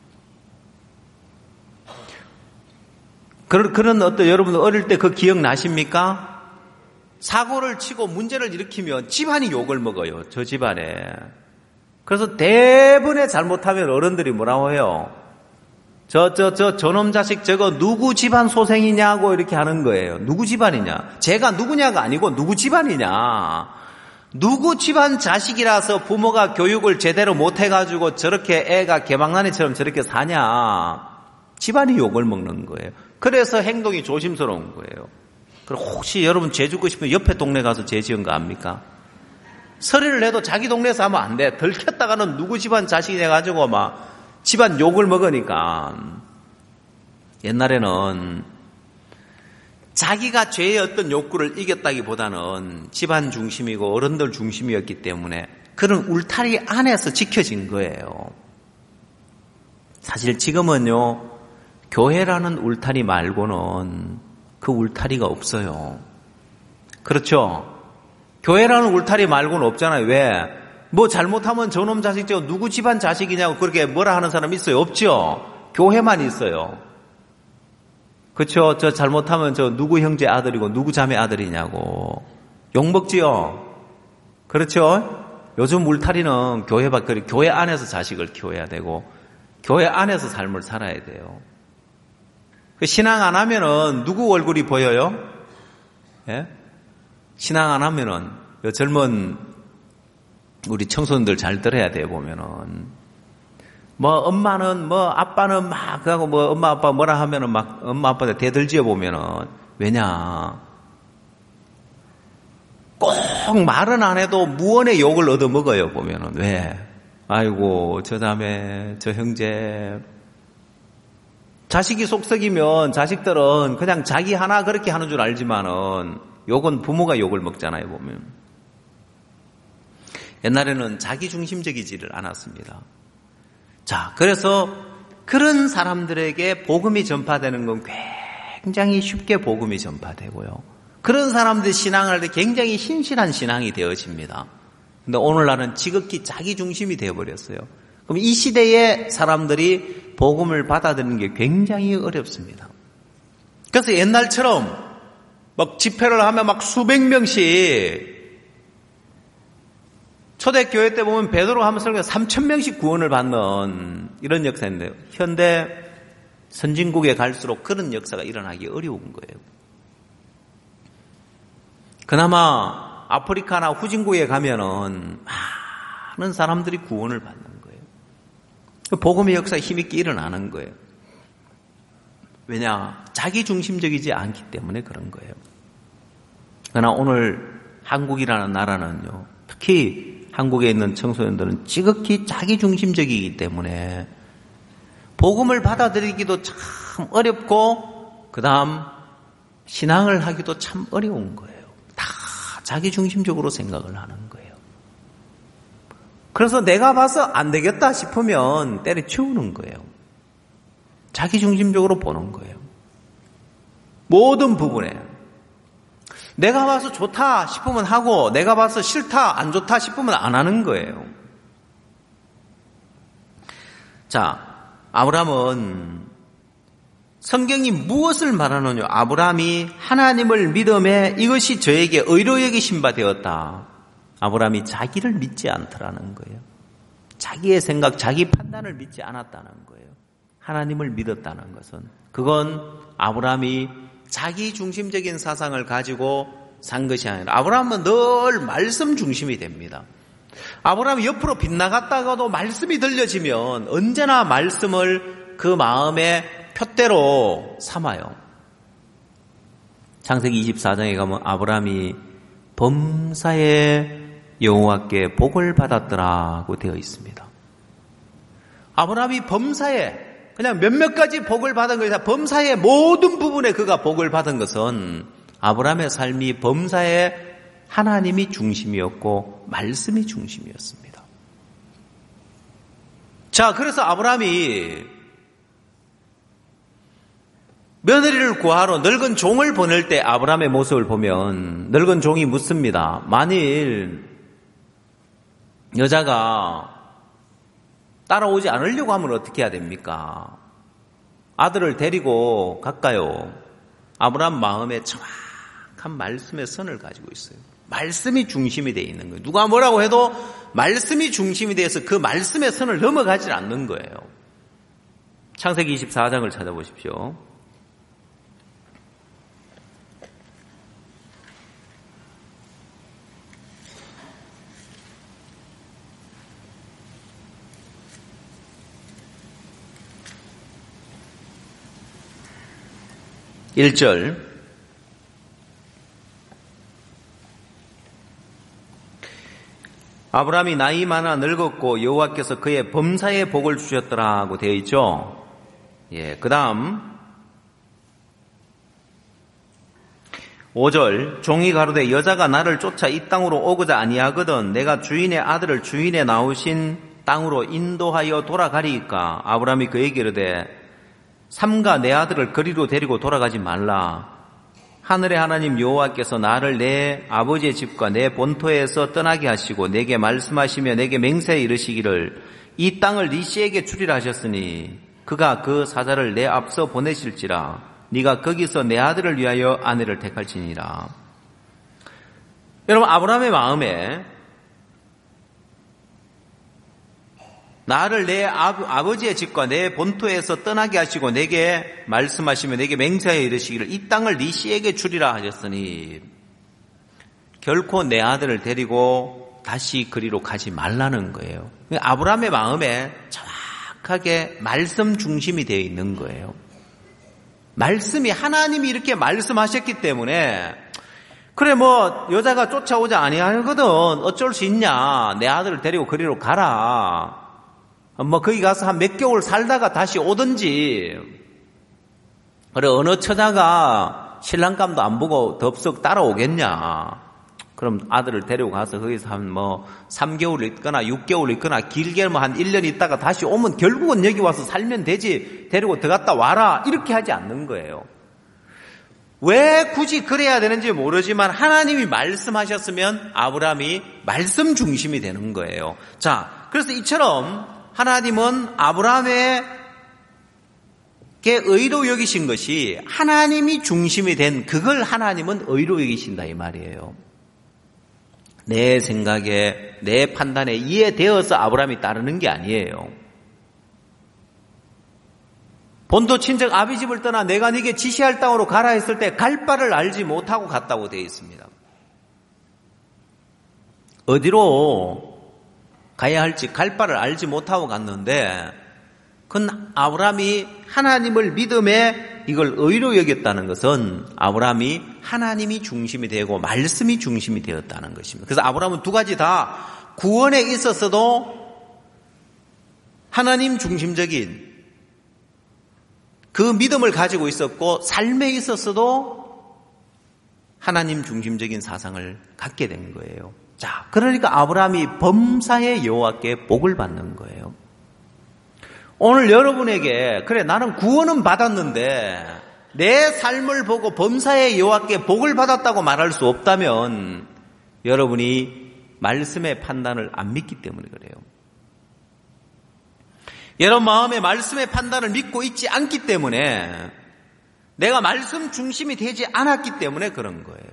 그런, 그런 어떤 여러분들 어릴 때 그 기억 나십니까? 사고를 치고 문제를 일으키면 집안이 욕을 먹어요. 저 집안에. 그래서 대부분의 잘못하면 어른들이 뭐라고 해요? 저, 저, 저, 저놈 자식 저거 누구 집안 소생이냐고 이렇게 하는 거예요. 누구 집안이냐? 제가 누구냐가 아니고 누구 집안이냐? 누구 집안 자식이라서 부모가 교육을 제대로 못해가지고 저렇게 애가 개망나니처럼 저렇게 사냐? 집안이 욕을 먹는 거예요. 그래서 행동이 조심스러운 거예요. 그럼 혹시 여러분 죄 짓고 싶으면 옆에 동네 가서 죄 지은 거 압니까? 서리를 해도 자기 동네에서 하면 안 돼. 들켰다가는 누구 집안 자식이 돼가지고 막 집안 욕을 먹으니까. 옛날에는 자기가 죄의 어떤 욕구를 이겼다기보다는 집안 중심이고 어른들 중심이었기 때문에 그런 울타리 안에서 지켜진 거예요. 사실 지금은요, 교회라는 울타리 말고는 그 울타리가 없어요. 그렇죠? 교회라는 울타리 말고는 없잖아요. 왜? 뭐 잘못하면 저놈 자식 저 누구 집안 자식이냐고 그렇게 뭐라 하는 사람 있어요? 없죠? 교회만 있어요. 그렇죠? 저 잘못하면 저 누구 형제 아들이고 누구 자매 아들이냐고 욕먹지요? 그렇죠? 요즘 울타리는 교회 밖에 교회 안에서 자식을 키워야 되고 교회 안에서 삶을 살아야 돼요. 신앙 안 하면은 누구 얼굴이 보여요? 예? 신앙 안 하면은 젊은 우리 청소년들 잘 들어야 돼요. 보면은 뭐 엄마는 뭐 아빠는 막 그하고 뭐 엄마 아빠 뭐라 하면은 막 엄마 아빠한테 대들지어 보면은 왜냐? 꼭 말은 안 해도 무언의 욕을 얻어 먹어요. 보면은 왜? 아이고 저 자매 저 형제. 자식이 속썩이면 자식들은 그냥 자기 하나 그렇게 하는 줄 알지만은 욕은 부모가 욕을 먹잖아요. 보면 옛날에는 자기 중심적이지를 않았습니다. 자, 그래서 그런 사람들에게 복음이 전파되는 건 굉장히 쉽게 복음이 전파되고요. 그런 사람들 신앙을 할 때 굉장히 신실한 신앙이 되어집니다. 근데 오늘날은 지극히 자기 중심이 되어버렸어요. 그럼 이 시대의 사람들이 복음을 받아들이는 게 굉장히 어렵습니다. 그래서 옛날처럼 막 집회를 하면 막 수백 명씩, 초대교회 때 보면 베드로 하면 설교 삼천 명씩 구원을 받는 이런 역사인데요. 현대 선진국에 갈수록 그런 역사가 일어나기 어려운 거예요. 그나마 아프리카나 후진국에 가면은 많은 사람들이 구원을 받는 거예요. 복음의 역사가 힘있게 일어나는 거예요. 왜냐? 자기 중심적이지 않기 때문에 그런 거예요. 그러나 오늘 한국이라는 나라는요, 특히 한국에 있는 청소년들은 지극히 자기 중심적이기 때문에 복음을 받아들이기도 참 어렵고, 그 다음 신앙을 하기도 참 어려운 거예요. 다 자기 중심적으로 생각을 하는 거예요. 그래서 내가 봐서 안 되겠다 싶으면 때려치우는 거예요. 자기 중심적으로 보는 거예요. 모든 부분에. 내가 봐서 좋다 싶으면 하고, 내가 봐서 싫다, 안 좋다 싶으면 안 하는 거예요. 자, 아브라함은 성경이 무엇을 말하느냐? 아브라함이 하나님을 믿음에 이것이 저에게 의로 여기심 바 되었다. 아브라함이 자기를 믿지 않더라는 거예요. 자기의 생각, 자기 판단을 믿지 않았다는 거예요. 하나님을 믿었다는 것은, 그건 아브라함이 자기 중심적인 사상을 가지고 산 것이 아니라, 아브라함은 늘 말씀 중심이 됩니다. 아브라함이 옆으로 빗나갔다가도 말씀이 들려지면 언제나 말씀을 그 마음의 표대로 삼아요. 창세기 이십사 장에 가면 아브라함이 범사에 여호와께 복을 받았더라고 되어 있습니다. 아브라함이 범사에 그냥 몇몇 가지 복을 받은 것이 아니라 범사의 모든 부분에 그가 복을 받은 것은 아브라함의 삶이 범사에 하나님이 중심이었고 말씀이 중심이었습니다. 자, 그래서 아브라함이 며느리를 구하러 늙은 종을 보낼 때 아브라함의 모습을 보면 늙은 종이 묻습니다. 만일 여자가 따라오지 않으려고 하면 어떻게 해야 됩니까? 아들을 데리고 갈까요? 아브라함 마음에 정확한 말씀의 선을 가지고 있어요. 말씀이 중심이 되어 있는 거예요. 누가 뭐라고 해도 말씀이 중심이 되어서 그 말씀의 선을 넘어가지 않는 거예요. 창세기 이십사 장을 찾아보십시오. 일 절. 아브라함이 나이 많아 늙었고 여호와께서 그의 범사에 복을 주셨더라고 되어 있죠. 예, 그다음 오 절. 종이 가로되 여자가 나를 쫓아 이 땅으로 오고자 아니하거든 내가 주인의 아들을 주인에 나오신 땅으로 인도하여 돌아가리이까. 아브라함이 그에게 이르되 삼가 내 아들을 그리로 데리고 돌아가지 말라. 하늘의 하나님 여호와께서 나를 내 아버지의 집과 내 본토에서 떠나게 하시고 내게 말씀하시며 내게 맹세에 이르시기를 이 땅을 네 씨에게 주리라 하셨으니 그가 그 사자를 내 앞서 보내실지라 네가 거기서 내 아들을 위하여 아내를 택할지니라. 여러분, 아브라함의 마음에 나를 내 아버지의 집과 내 본토에서 떠나게 하시고 내게 말씀하시며 내게 맹세하여 이르시기를 이 땅을 네 씨에게 주리라 하셨으니 결코 내 아들을 데리고 다시 그리로 가지 말라는 거예요. 아브라함의 마음에 정확하게 말씀 중심이 되어 있는 거예요. 말씀이, 하나님이 이렇게 말씀하셨기 때문에 그래 뭐 여자가 쫓아오지 아니하거든 어쩔 수 있냐, 내 아들을 데리고 그리로 가라. 뭐 거기 가서 한 몇 개월 살다가 다시 오든지, 그래 어느 처자가 신랑감도 안 보고 덥석 따라오겠냐. 그럼 아들을 데리고 가서 거기서 한 뭐 삼 개월 있거나 육 개월 있거나 길게 뭐 한 일 년 있다가 다시 오면 결국은 여기 와서 살면 되지, 데리고 들어갔다 와라, 이렇게 하지 않는 거예요. 왜 굳이 그래야 되는지 모르지만 하나님이 말씀하셨으면 아브라함이 말씀 중심이 되는 거예요. 자, 그래서 이처럼 하나님은 아브라함에게 의로 여기신 것이 하나님이 중심이 된 그걸 하나님은 의로 여기신다 이 말이에요. 내 생각에 내 판단에 이해되어서 아브라함이 따르는 게 아니에요. 본토 친척 아비 집을 떠나 내가 네게 지시할 땅으로 가라 했을 때 갈 바를 알지 못하고 갔다고 되어 있습니다. 어디로 가야 할지 갈 바를 알지 못하고 갔는데 그건 아브라함이 하나님을 믿음에 이걸 의로 여겼다는 것은 아브라함이 하나님이 중심이 되고 말씀이 중심이 되었다는 것입니다. 그래서 아브라함은 두 가지 다 구원에 있어서도 하나님 중심적인 그 믿음을 가지고 있었고 삶에 있어서도 하나님 중심적인 사상을 갖게 된 거예요. 자, 그러니까 아브라함이 범사의 여호와께 복을 받는 거예요. 오늘 여러분에게 그래 나는 구원은 받았는데 내 삶을 보고 범사의 여호와께 복을 받았다고 말할 수 없다면 여러분이 말씀의 판단을 안 믿기 때문에 그래요. 여러분 마음에 말씀의 판단을 믿고 있지 않기 때문에 내가 말씀 중심이 되지 않았기 때문에 그런 거예요.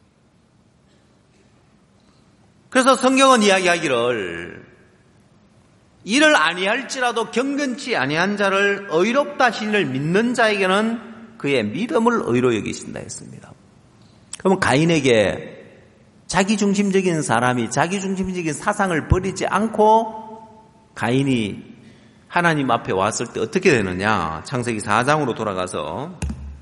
그래서 성경은 이야기하기를 이를 아니할지라도 경건치 아니한 자를 의롭다 하시니를 믿는 자에게는 그의 믿음을 의로 여기신다 했습니다. 그러면 가인에게 자기중심적인 사람이 자기중심적인 사상을 버리지 않고 가인이 하나님 앞에 왔을 때 어떻게 되느냐? 창세기 사 장으로 돌아가서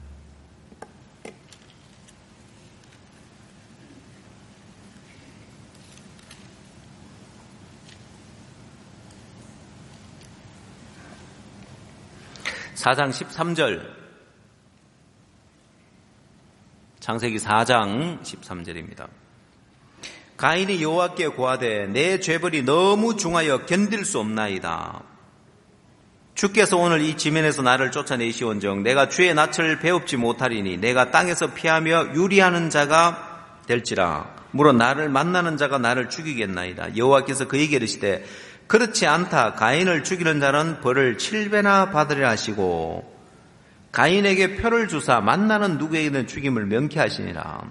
사 장 십삼 절, 창세기 사 장 십삼 절입니다. 가인이 여호와께 고하되 내 죄벌이 너무 중하여 견딜 수 없나이다. 주께서 오늘 이 지면에서 나를 쫓아내시온즉 내가 주의 낯을 배웁지 못하리니 내가 땅에서 피하며 유리하는 자가 될지라. 물론 나를 만나는 자가 나를 죽이겠나이다. 여호와께서 그에게 이르시되 그렇지 않다. 가인을 죽이는 자는 벌을 칠 배나 받으리라 하시고 가인에게 표를 주사 만나는 누구에게는 죽임을 명쾌하시니라.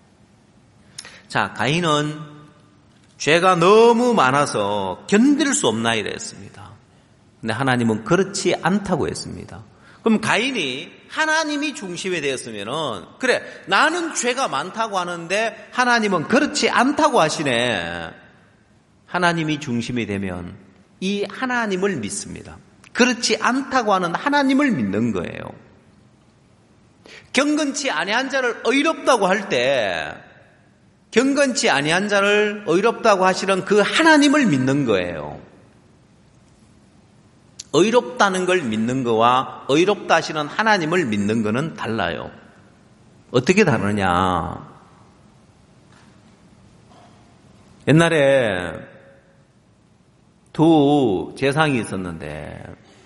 자, 가인은 죄가 너무 많아서 견딜 수 없나이다 했습니다. 근데 하나님은 그렇지 않다고 했습니다. 그럼 가인이 하나님이 중심이 되었으면은 그래 나는 죄가 많다고 하는데 하나님은 그렇지 않다고 하시네. 하나님이 중심이 되면 이 하나님을 믿습니다. 그렇지 않다고 하는 하나님을 믿는 거예요. 경건치 아니한 자를 의롭다고 할 때 경건치 아니한 자를 의롭다고 하시는 그 하나님을 믿는 거예요. 의롭다는 걸 믿는 거와 의롭다 하시는 하나님을 믿는 거는 달라요. 어떻게 다르냐? 옛날에 두 재상이 있었는데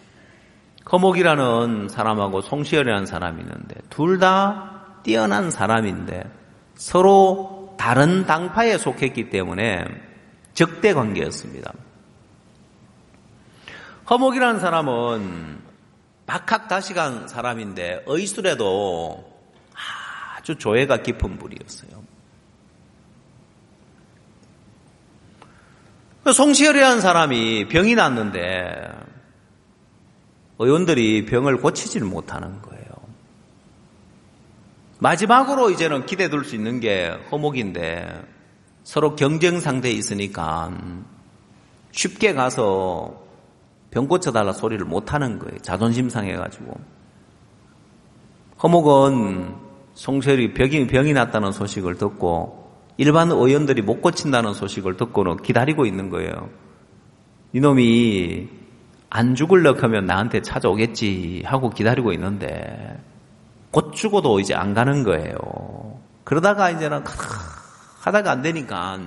거목이라는 사람하고 송시열이라는 사람이 있는데 둘 다 뛰어난 사람인데 서로 다른 당파에 속했기 때문에 적대 관계였습니다. 허목이라는 사람은 박학다식한 사람인데 의술에도 아주 조예가 깊은 분이었어요. 송시열이라는 사람이 병이 났는데 의원들이 병을 고치지를 못하는 거예요. 마지막으로 이제는 기대 둘 수 있는 게 허목인데 서로 경쟁 상대에 있으니까 쉽게 가서 병 고쳐달라 소리를 못하는 거예요. 자존심 상해가지고. 허목은 송시열이 병이, 병이 났다는 소식을 듣고 일반 의원들이 못 고친다는 소식을 듣고는 기다리고 있는 거예요. 이놈이 안 죽으려고 하면 나한테 찾아오겠지 하고 기다리고 있는데 곧 죽어도 이제 안 가는 거예요. 그러다가 이제는 하다가 안 되니까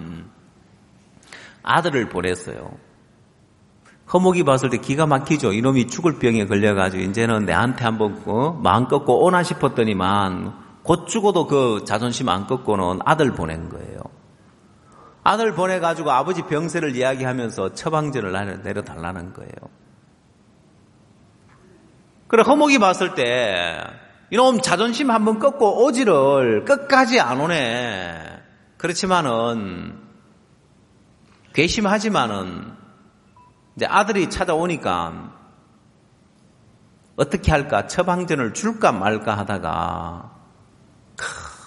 아들을 보냈어요. 허목이 봤을 때 기가 막히죠. 이놈이 죽을 병에 걸려가지고 이제는 내한테 한번 어? 마음 꺾고 오나 싶었더니만 곧 죽어도 그 자존심 안 꺾고는 아들 보낸 거예요. 아들 보내가지고 아버지 병세를 이야기하면서 처방전을 내려달라는 거예요. 그래 허목이 봤을 때 이놈 자존심 한번 꺾고 오지를 끝까지 안 오네. 그렇지만은 괘씸하지만은 이제 아들이 찾아오니까 어떻게 할까 처방전을 줄까 말까 하다가 크,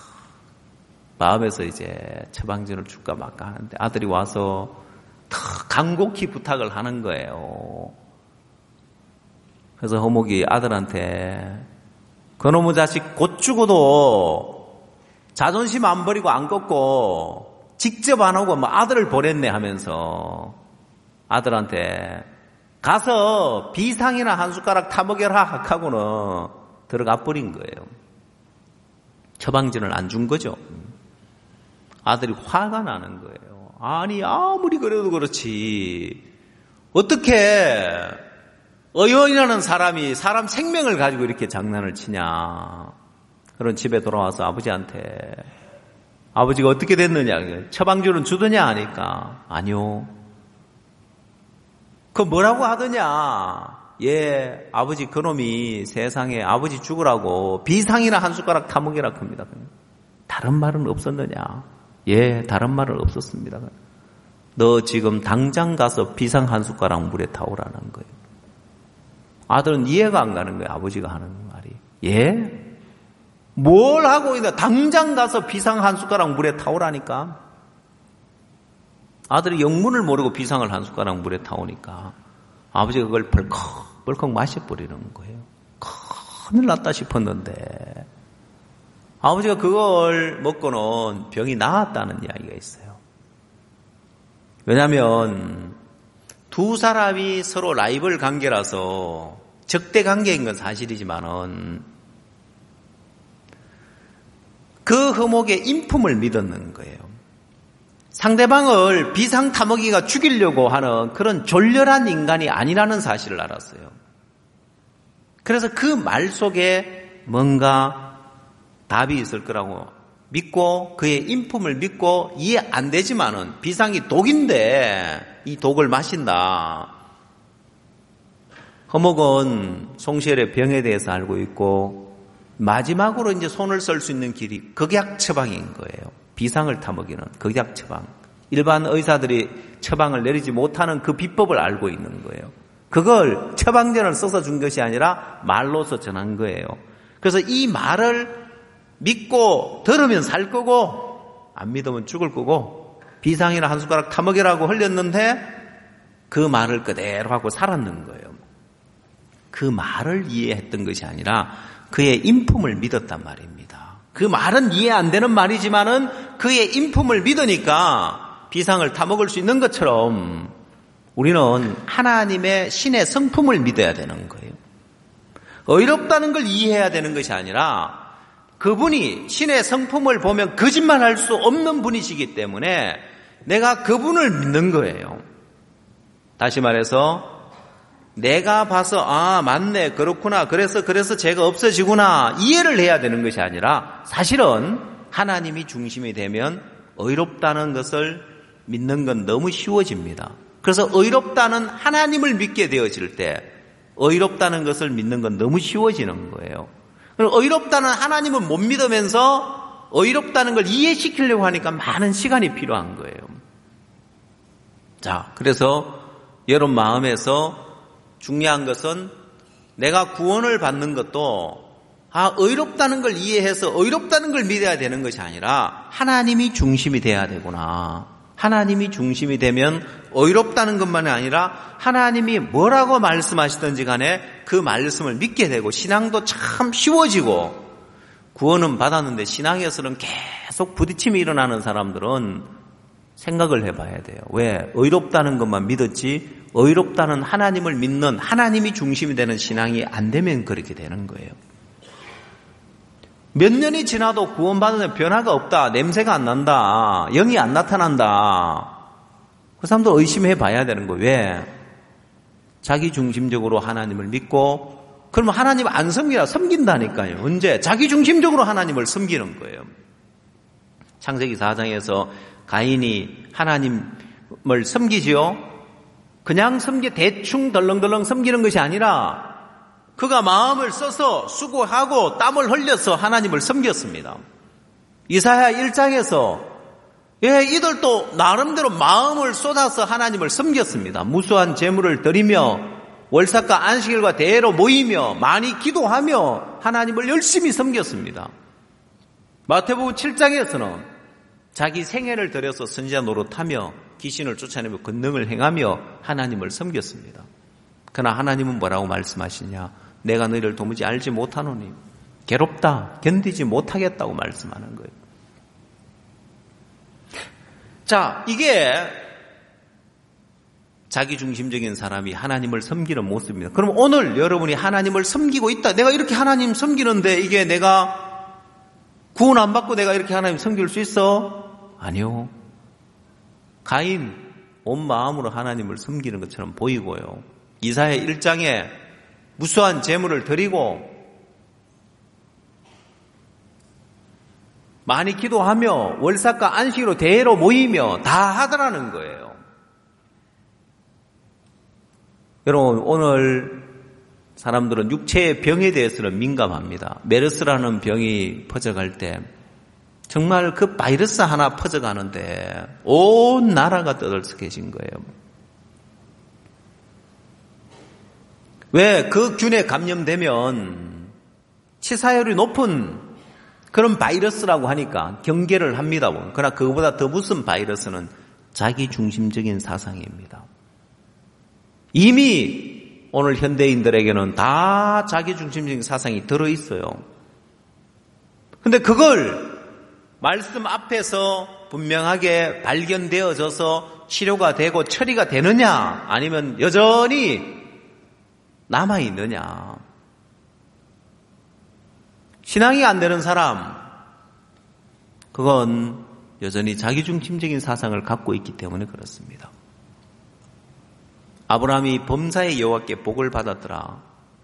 마음에서 이제 처방전을 줄까 말까 하는데 아들이 와서 간곡히 부탁을 하는 거예요. 그래서 허목이 아들한테 그놈의 자식 곧 죽어도 자존심 안 버리고 안 꺾고 직접 안 오고 뭐 아들을 보냈네 하면서 아들한테 가서 비상이나 한 숟가락 타먹여라 하고는 들어가 버린 거예요. 처방전을 안 준 거죠. 아들이 화가 나는 거예요. 아니 아무리 그래도 그렇지 어떻게 의원이라는 사람이 사람 생명을 가지고 이렇게 장난을 치냐. 그런 집에 돌아와서 아버지한테 아버지가 어떻게 됐느냐. 처방전은 주더냐 하니까 아니요. 그 뭐라고 하더냐. 예, 아버지 그놈이 세상에 아버지 죽으라고 비상이나 한 숟가락 타먹이라 합니다. 다른 말은 없었느냐. 예, 다른 말은 없었습니다. 너 지금 당장 가서 비상 한 숟가락 물에 타오라는 거예요. 아들은 이해가 안 가는 거예요. 아버지가 하는 말이. 예? 뭘 하고 있나? 당장 가서 비상 한 숟가락 물에 타오라니까. 아들이 영문을 모르고 비상을 한 숟가락 물에 타오니까 아버지가 그걸 벌컥 벌컥 마셔버리는 거예요. 큰일 났다 싶었는데 아버지가 그걸 먹고는 병이 나았다는 이야기가 있어요. 왜냐하면 두 사람이 서로 라이벌 관계라서 적대 관계인 건 사실이지만은 그 허목의 인품을 믿었는 거예요. 상대방을 비상 타먹이가 죽이려고 하는 그런 졸렬한 인간이 아니라는 사실을 알았어요. 그래서 그 말 속에 뭔가 답이 있을 거라고 믿고 그의 인품을 믿고 이해 안 되지만은 비상이 독인데 이 독을 마신다. 허목은 송시열의 병에 대해서 알고 있고 마지막으로 이제 손을 쓸 수 있는 길이 극약 처방인 거예요. 비상을 타먹이는 극약 처방. 일반 의사들이 처방을 내리지 못하는 그 비법을 알고 있는 거예요. 그걸 처방전을 써서 준 것이 아니라 말로서 전한 거예요. 그래서 이 말을 믿고 들으면 살 거고 안 믿으면 죽을 거고 비상이나 한 숟가락 타먹이라고 흘렸는데 그 말을 그대로 하고 살았는 거예요. 그 말을 이해했던 것이 아니라 그의 인품을 믿었단 말입니다. 그 말은 이해 안 되는 말이지만은 그의 인품을 믿으니까 비상을 타먹을 수 있는 것처럼 우리는 하나님의 신의 성품을 믿어야 되는 거예요. 의롭다는 걸 이해해야 되는 것이 아니라 그분이 신의 성품을 보면 거짓말할 수 없는 분이시기 때문에 내가 그분을 믿는 거예요. 다시 말해서 내가 봐서 아 맞네 그렇구나 그래서 그래서 죄가 없어지구나 이해를 해야 되는 것이 아니라 사실은 하나님이 중심이 되면 의롭다는 것을 믿는 건 너무 쉬워집니다. 그래서 의롭다는 하나님을 믿게 되어질 때 의롭다는 것을 믿는 건 너무 쉬워지는 거예요. 의롭다는 하나님은 못 믿으면서 의롭다는 걸 이해시키려고 하니까 많은 시간이 필요한 거예요. 자, 그래서 여러분 마음에서 중요한 것은 내가 구원을 받는 것도 아 의롭다는 걸 이해해서 의롭다는 걸 믿어야 되는 것이 아니라 하나님이 중심이 돼야 되구나. 하나님이 중심이 되면 의롭다는 것만이 아니라 하나님이 뭐라고 말씀하시든지 간에 그 말씀을 믿게 되고 신앙도 참 쉬워지고 구원은 받았는데 신앙에서는 계속 부딪힘이 일어나는 사람들은 생각을 해봐야 돼요. 왜? 의롭다는 것만 믿었지 의롭다는 하나님을 믿는 하나님이 중심이 되는 신앙이 안 되면 그렇게 되는 거예요. 몇 년이 지나도 구원받는 변화가 없다. 냄새가 안 난다. 영이 안 나타난다. 그 사람도 의심해 봐야 되는 거예요. 왜? 자기 중심적으로 하나님을 믿고 그러면 하나님 안 섬기라. 섬긴다니까요. 언제? 자기 중심적으로 하나님을 섬기는 거예요. 창세기 사 장에서 가인이 하나님을 섬기지요. 그냥 섬기 대충 덜렁덜렁 섬기는 것이 아니라 그가 마음을 써서 수고하고 땀을 흘려서 하나님을 섬겼습니다. 이사야 일 장에서 예, 이들도 나름대로 마음을 쏟아서 하나님을 섬겼습니다. 무수한 제물을 드리며 월삭과 안식일과 대회로 모이며 많이 기도하며 하나님을 열심히 섬겼습니다. 마태복음 칠 장에서는 자기 생애를 들여서 선지자 노릇하며 귀신을 쫓아내며 권능을 행하며 하나님을 섬겼습니다. 그러나 하나님은 뭐라고 말씀하시냐? 내가 너희를 도무지 알지 못하노니 괴롭다, 견디지 못하겠다고 말씀하는 거예요. 자, 이게 자기중심적인 사람이 하나님을 섬기는 모습입니다. 그럼 오늘 여러분이 하나님을 섬기고 있다. 내가 이렇게 하나님 섬기는데 이게 내가 구원 안 받고 내가 이렇게 하나님 섬길 수 있어? 아니요. 가인 온 마음으로 하나님을 섬기는 것처럼 보이고요. 이사야 일 장에 무수한 제물을 드리고 많이 기도하며 월삭과 안식으로 대회로 모이며 다 하더라는 거예요. 여러분, 오늘 사람들은 육체의 병에 대해서는 민감합니다. 메르스라는 병이 퍼져갈 때 정말 그 바이러스 하나 퍼져가는데 온 나라가 떠들썩해진 거예요. 왜? 그 균에 감염되면 치사율이 높은 그런 바이러스라고 하니까 경계를 합니다. 그러나 그거보다 더 무슨 바이러스는 자기중심적인 사상입니다. 이미 오늘 현대인들에게는 다 자기중심적인 사상이 들어있어요. 근데 그걸 말씀 앞에서 분명하게 발견되어져서 치료가 되고 처리가 되느냐 아니면 여전히 남아있느냐. 신앙이 안 되는 사람, 그건 여전히 자기중심적인 사상을 갖고 있기 때문에 그렇습니다. 아브라함이 범사의 여호와께 복을 받았더라.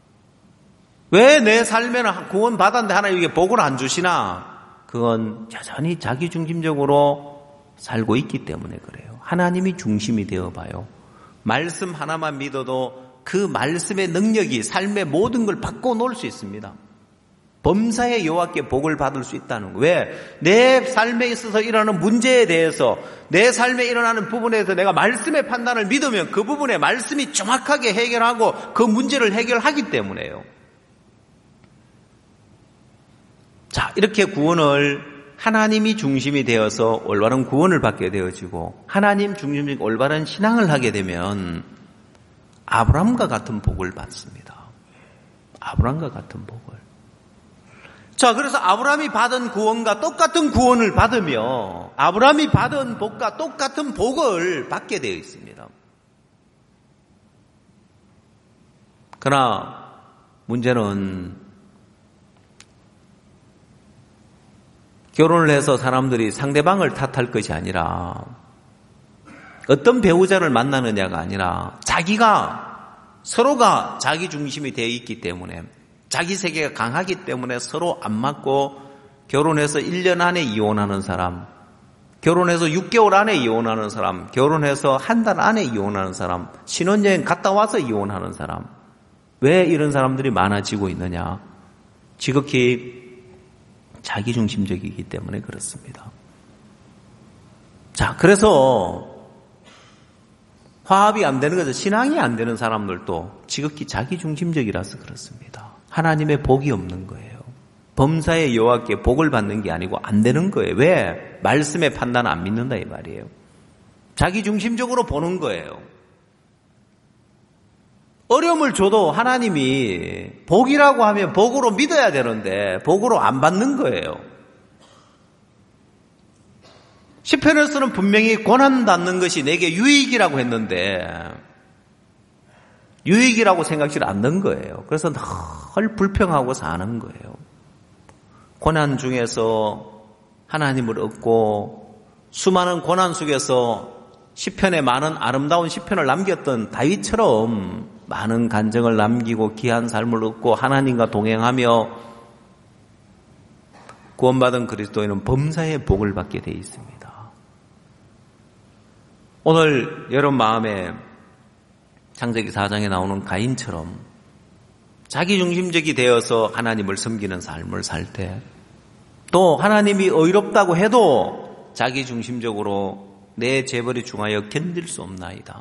왜 내 삶에는 구원 받았는데 하나님께 복을 안 주시나? 그건 여전히 자기중심적으로 살고 있기 때문에 그래요. 하나님이 중심이 되어봐요. 말씀 하나만 믿어도 그 말씀의 능력이 삶의 모든 걸 바꿔놓을 수 있습니다. 범사의 여호와께 복을 받을 수 있다는 거. 왜? 내 삶에 있어서 일어나는 문제에 대해서 내 삶에 일어나는 부분에 대해서 내가 말씀의 판단을 믿으면 그 부분에 말씀이 정확하게 해결하고 그 문제를 해결하기 때문에요. 자, 이렇게 구원을 하나님이 중심이 되어서 올바른 구원을 받게 되어지고 하나님 중심적인 올바른 신앙을 하게 되면 아브라함과 같은 복을 받습니다. 아브라함과 같은 복을. 자, 그래서 아브라함이 받은 구원과 똑같은 구원을 받으며 아브라함이 받은 복과 똑같은 복을 받게 되어 있습니다. 그러나 문제는 결혼을 해서 사람들이 상대방을 탓할 것이 아니라 어떤 배우자를 만나느냐가 아니라 자기가 서로가 자기 중심이 되어 있기 때문에 자기 세계가 강하기 때문에 서로 안 맞고 결혼해서 일 년 안에 이혼하는 사람, 결혼해서 육 개월 안에 이혼하는 사람, 결혼해서 한 달 안에 이혼하는 사람, 신혼여행 갔다 와서 이혼하는 사람. 왜 이런 사람들이 많아지고 있느냐? 지극히 자기중심적이기 때문에 그렇습니다. 자, 그래서 화합이 안 되는 거죠. 신앙이 안 되는 사람들도 지극히 자기중심적이라서 그렇습니다. 하나님의 복이 없는 거예요. 범사의 여호와께 복을 받는 게 아니고 안 되는 거예요. 왜? 말씀의 판단 안 믿는다 이 말이에요. 자기중심적으로 보는 거예요. 어려움을 줘도 하나님이 복이라고 하면 복으로 믿어야 되는데 복으로 안 받는 거예요. 시편에서는 분명히 고난 받는 것이 내게 유익이라고 했는데 유익이라고 생각지 않는 거예요. 그래서 늘 불평하고 사는 거예요. 고난 중에서 하나님을 얻고 수많은 고난 속에서 시편에 많은 아름다운 시편을 남겼던 다윗처럼 많은 간증을 남기고 귀한 삶을 얻고 하나님과 동행하며 구원받은 그리스도인은 범사의 복을 받게 되어 있습니다. 오늘 여러분 마음에 창세기 사 장에 나오는 가인처럼 자기중심적이 되어서 하나님을 섬기는 삶을 살 때, 또 하나님이 의롭다고 해도 자기중심적으로 내 재벌이 중하여 견딜 수 없나이다.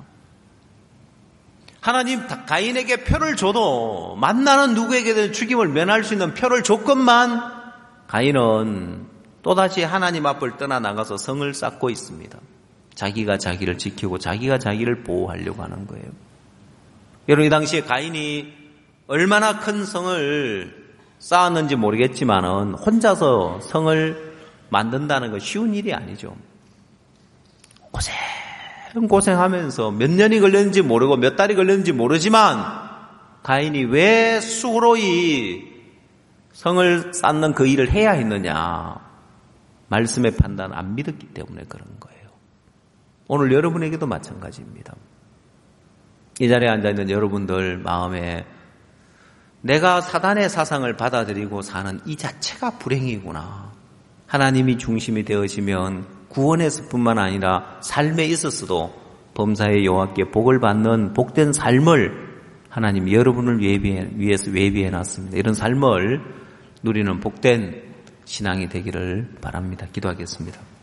하나님 가인에게 표를 줘도 만나는 누구에게든 죽임을 면할 수 있는 표를 줬건만 가인은 또다시 하나님 앞을 떠나나가서 성을 쌓고 있습니다. 자기가 자기를 지키고 자기가 자기를 보호하려고 하는 거예요. 여러분, 이 당시에 가인이 얼마나 큰 성을 쌓았는지 모르겠지만은 혼자서 성을 만든다는 건 쉬운 일이 아니죠. 고생 고생하면서 몇 년이 걸렸는지 모르고 몇 달이 걸렸는지 모르지만 가인이 왜 수고로이 성을 쌓는 그 일을 해야 했느냐? 말씀의 판단 안 믿었기 때문에 그런 거예요. 오늘 여러분에게도 마찬가지입니다. 이 자리에 앉아있는 여러분들 마음에 내가 사단의 사상을 받아들이고 사는 이 자체가 불행이구나. 하나님이 중심이 되어지면 구원에서 뿐만 아니라 삶에 있어서도 범사의 여호와께 복을 받는 복된 삶을 하나님 여러분을 예비해, 위해서 예비해 놨습니다. 이런 삶을 누리는 복된 신앙이 되기를 바랍니다. 기도하겠습니다.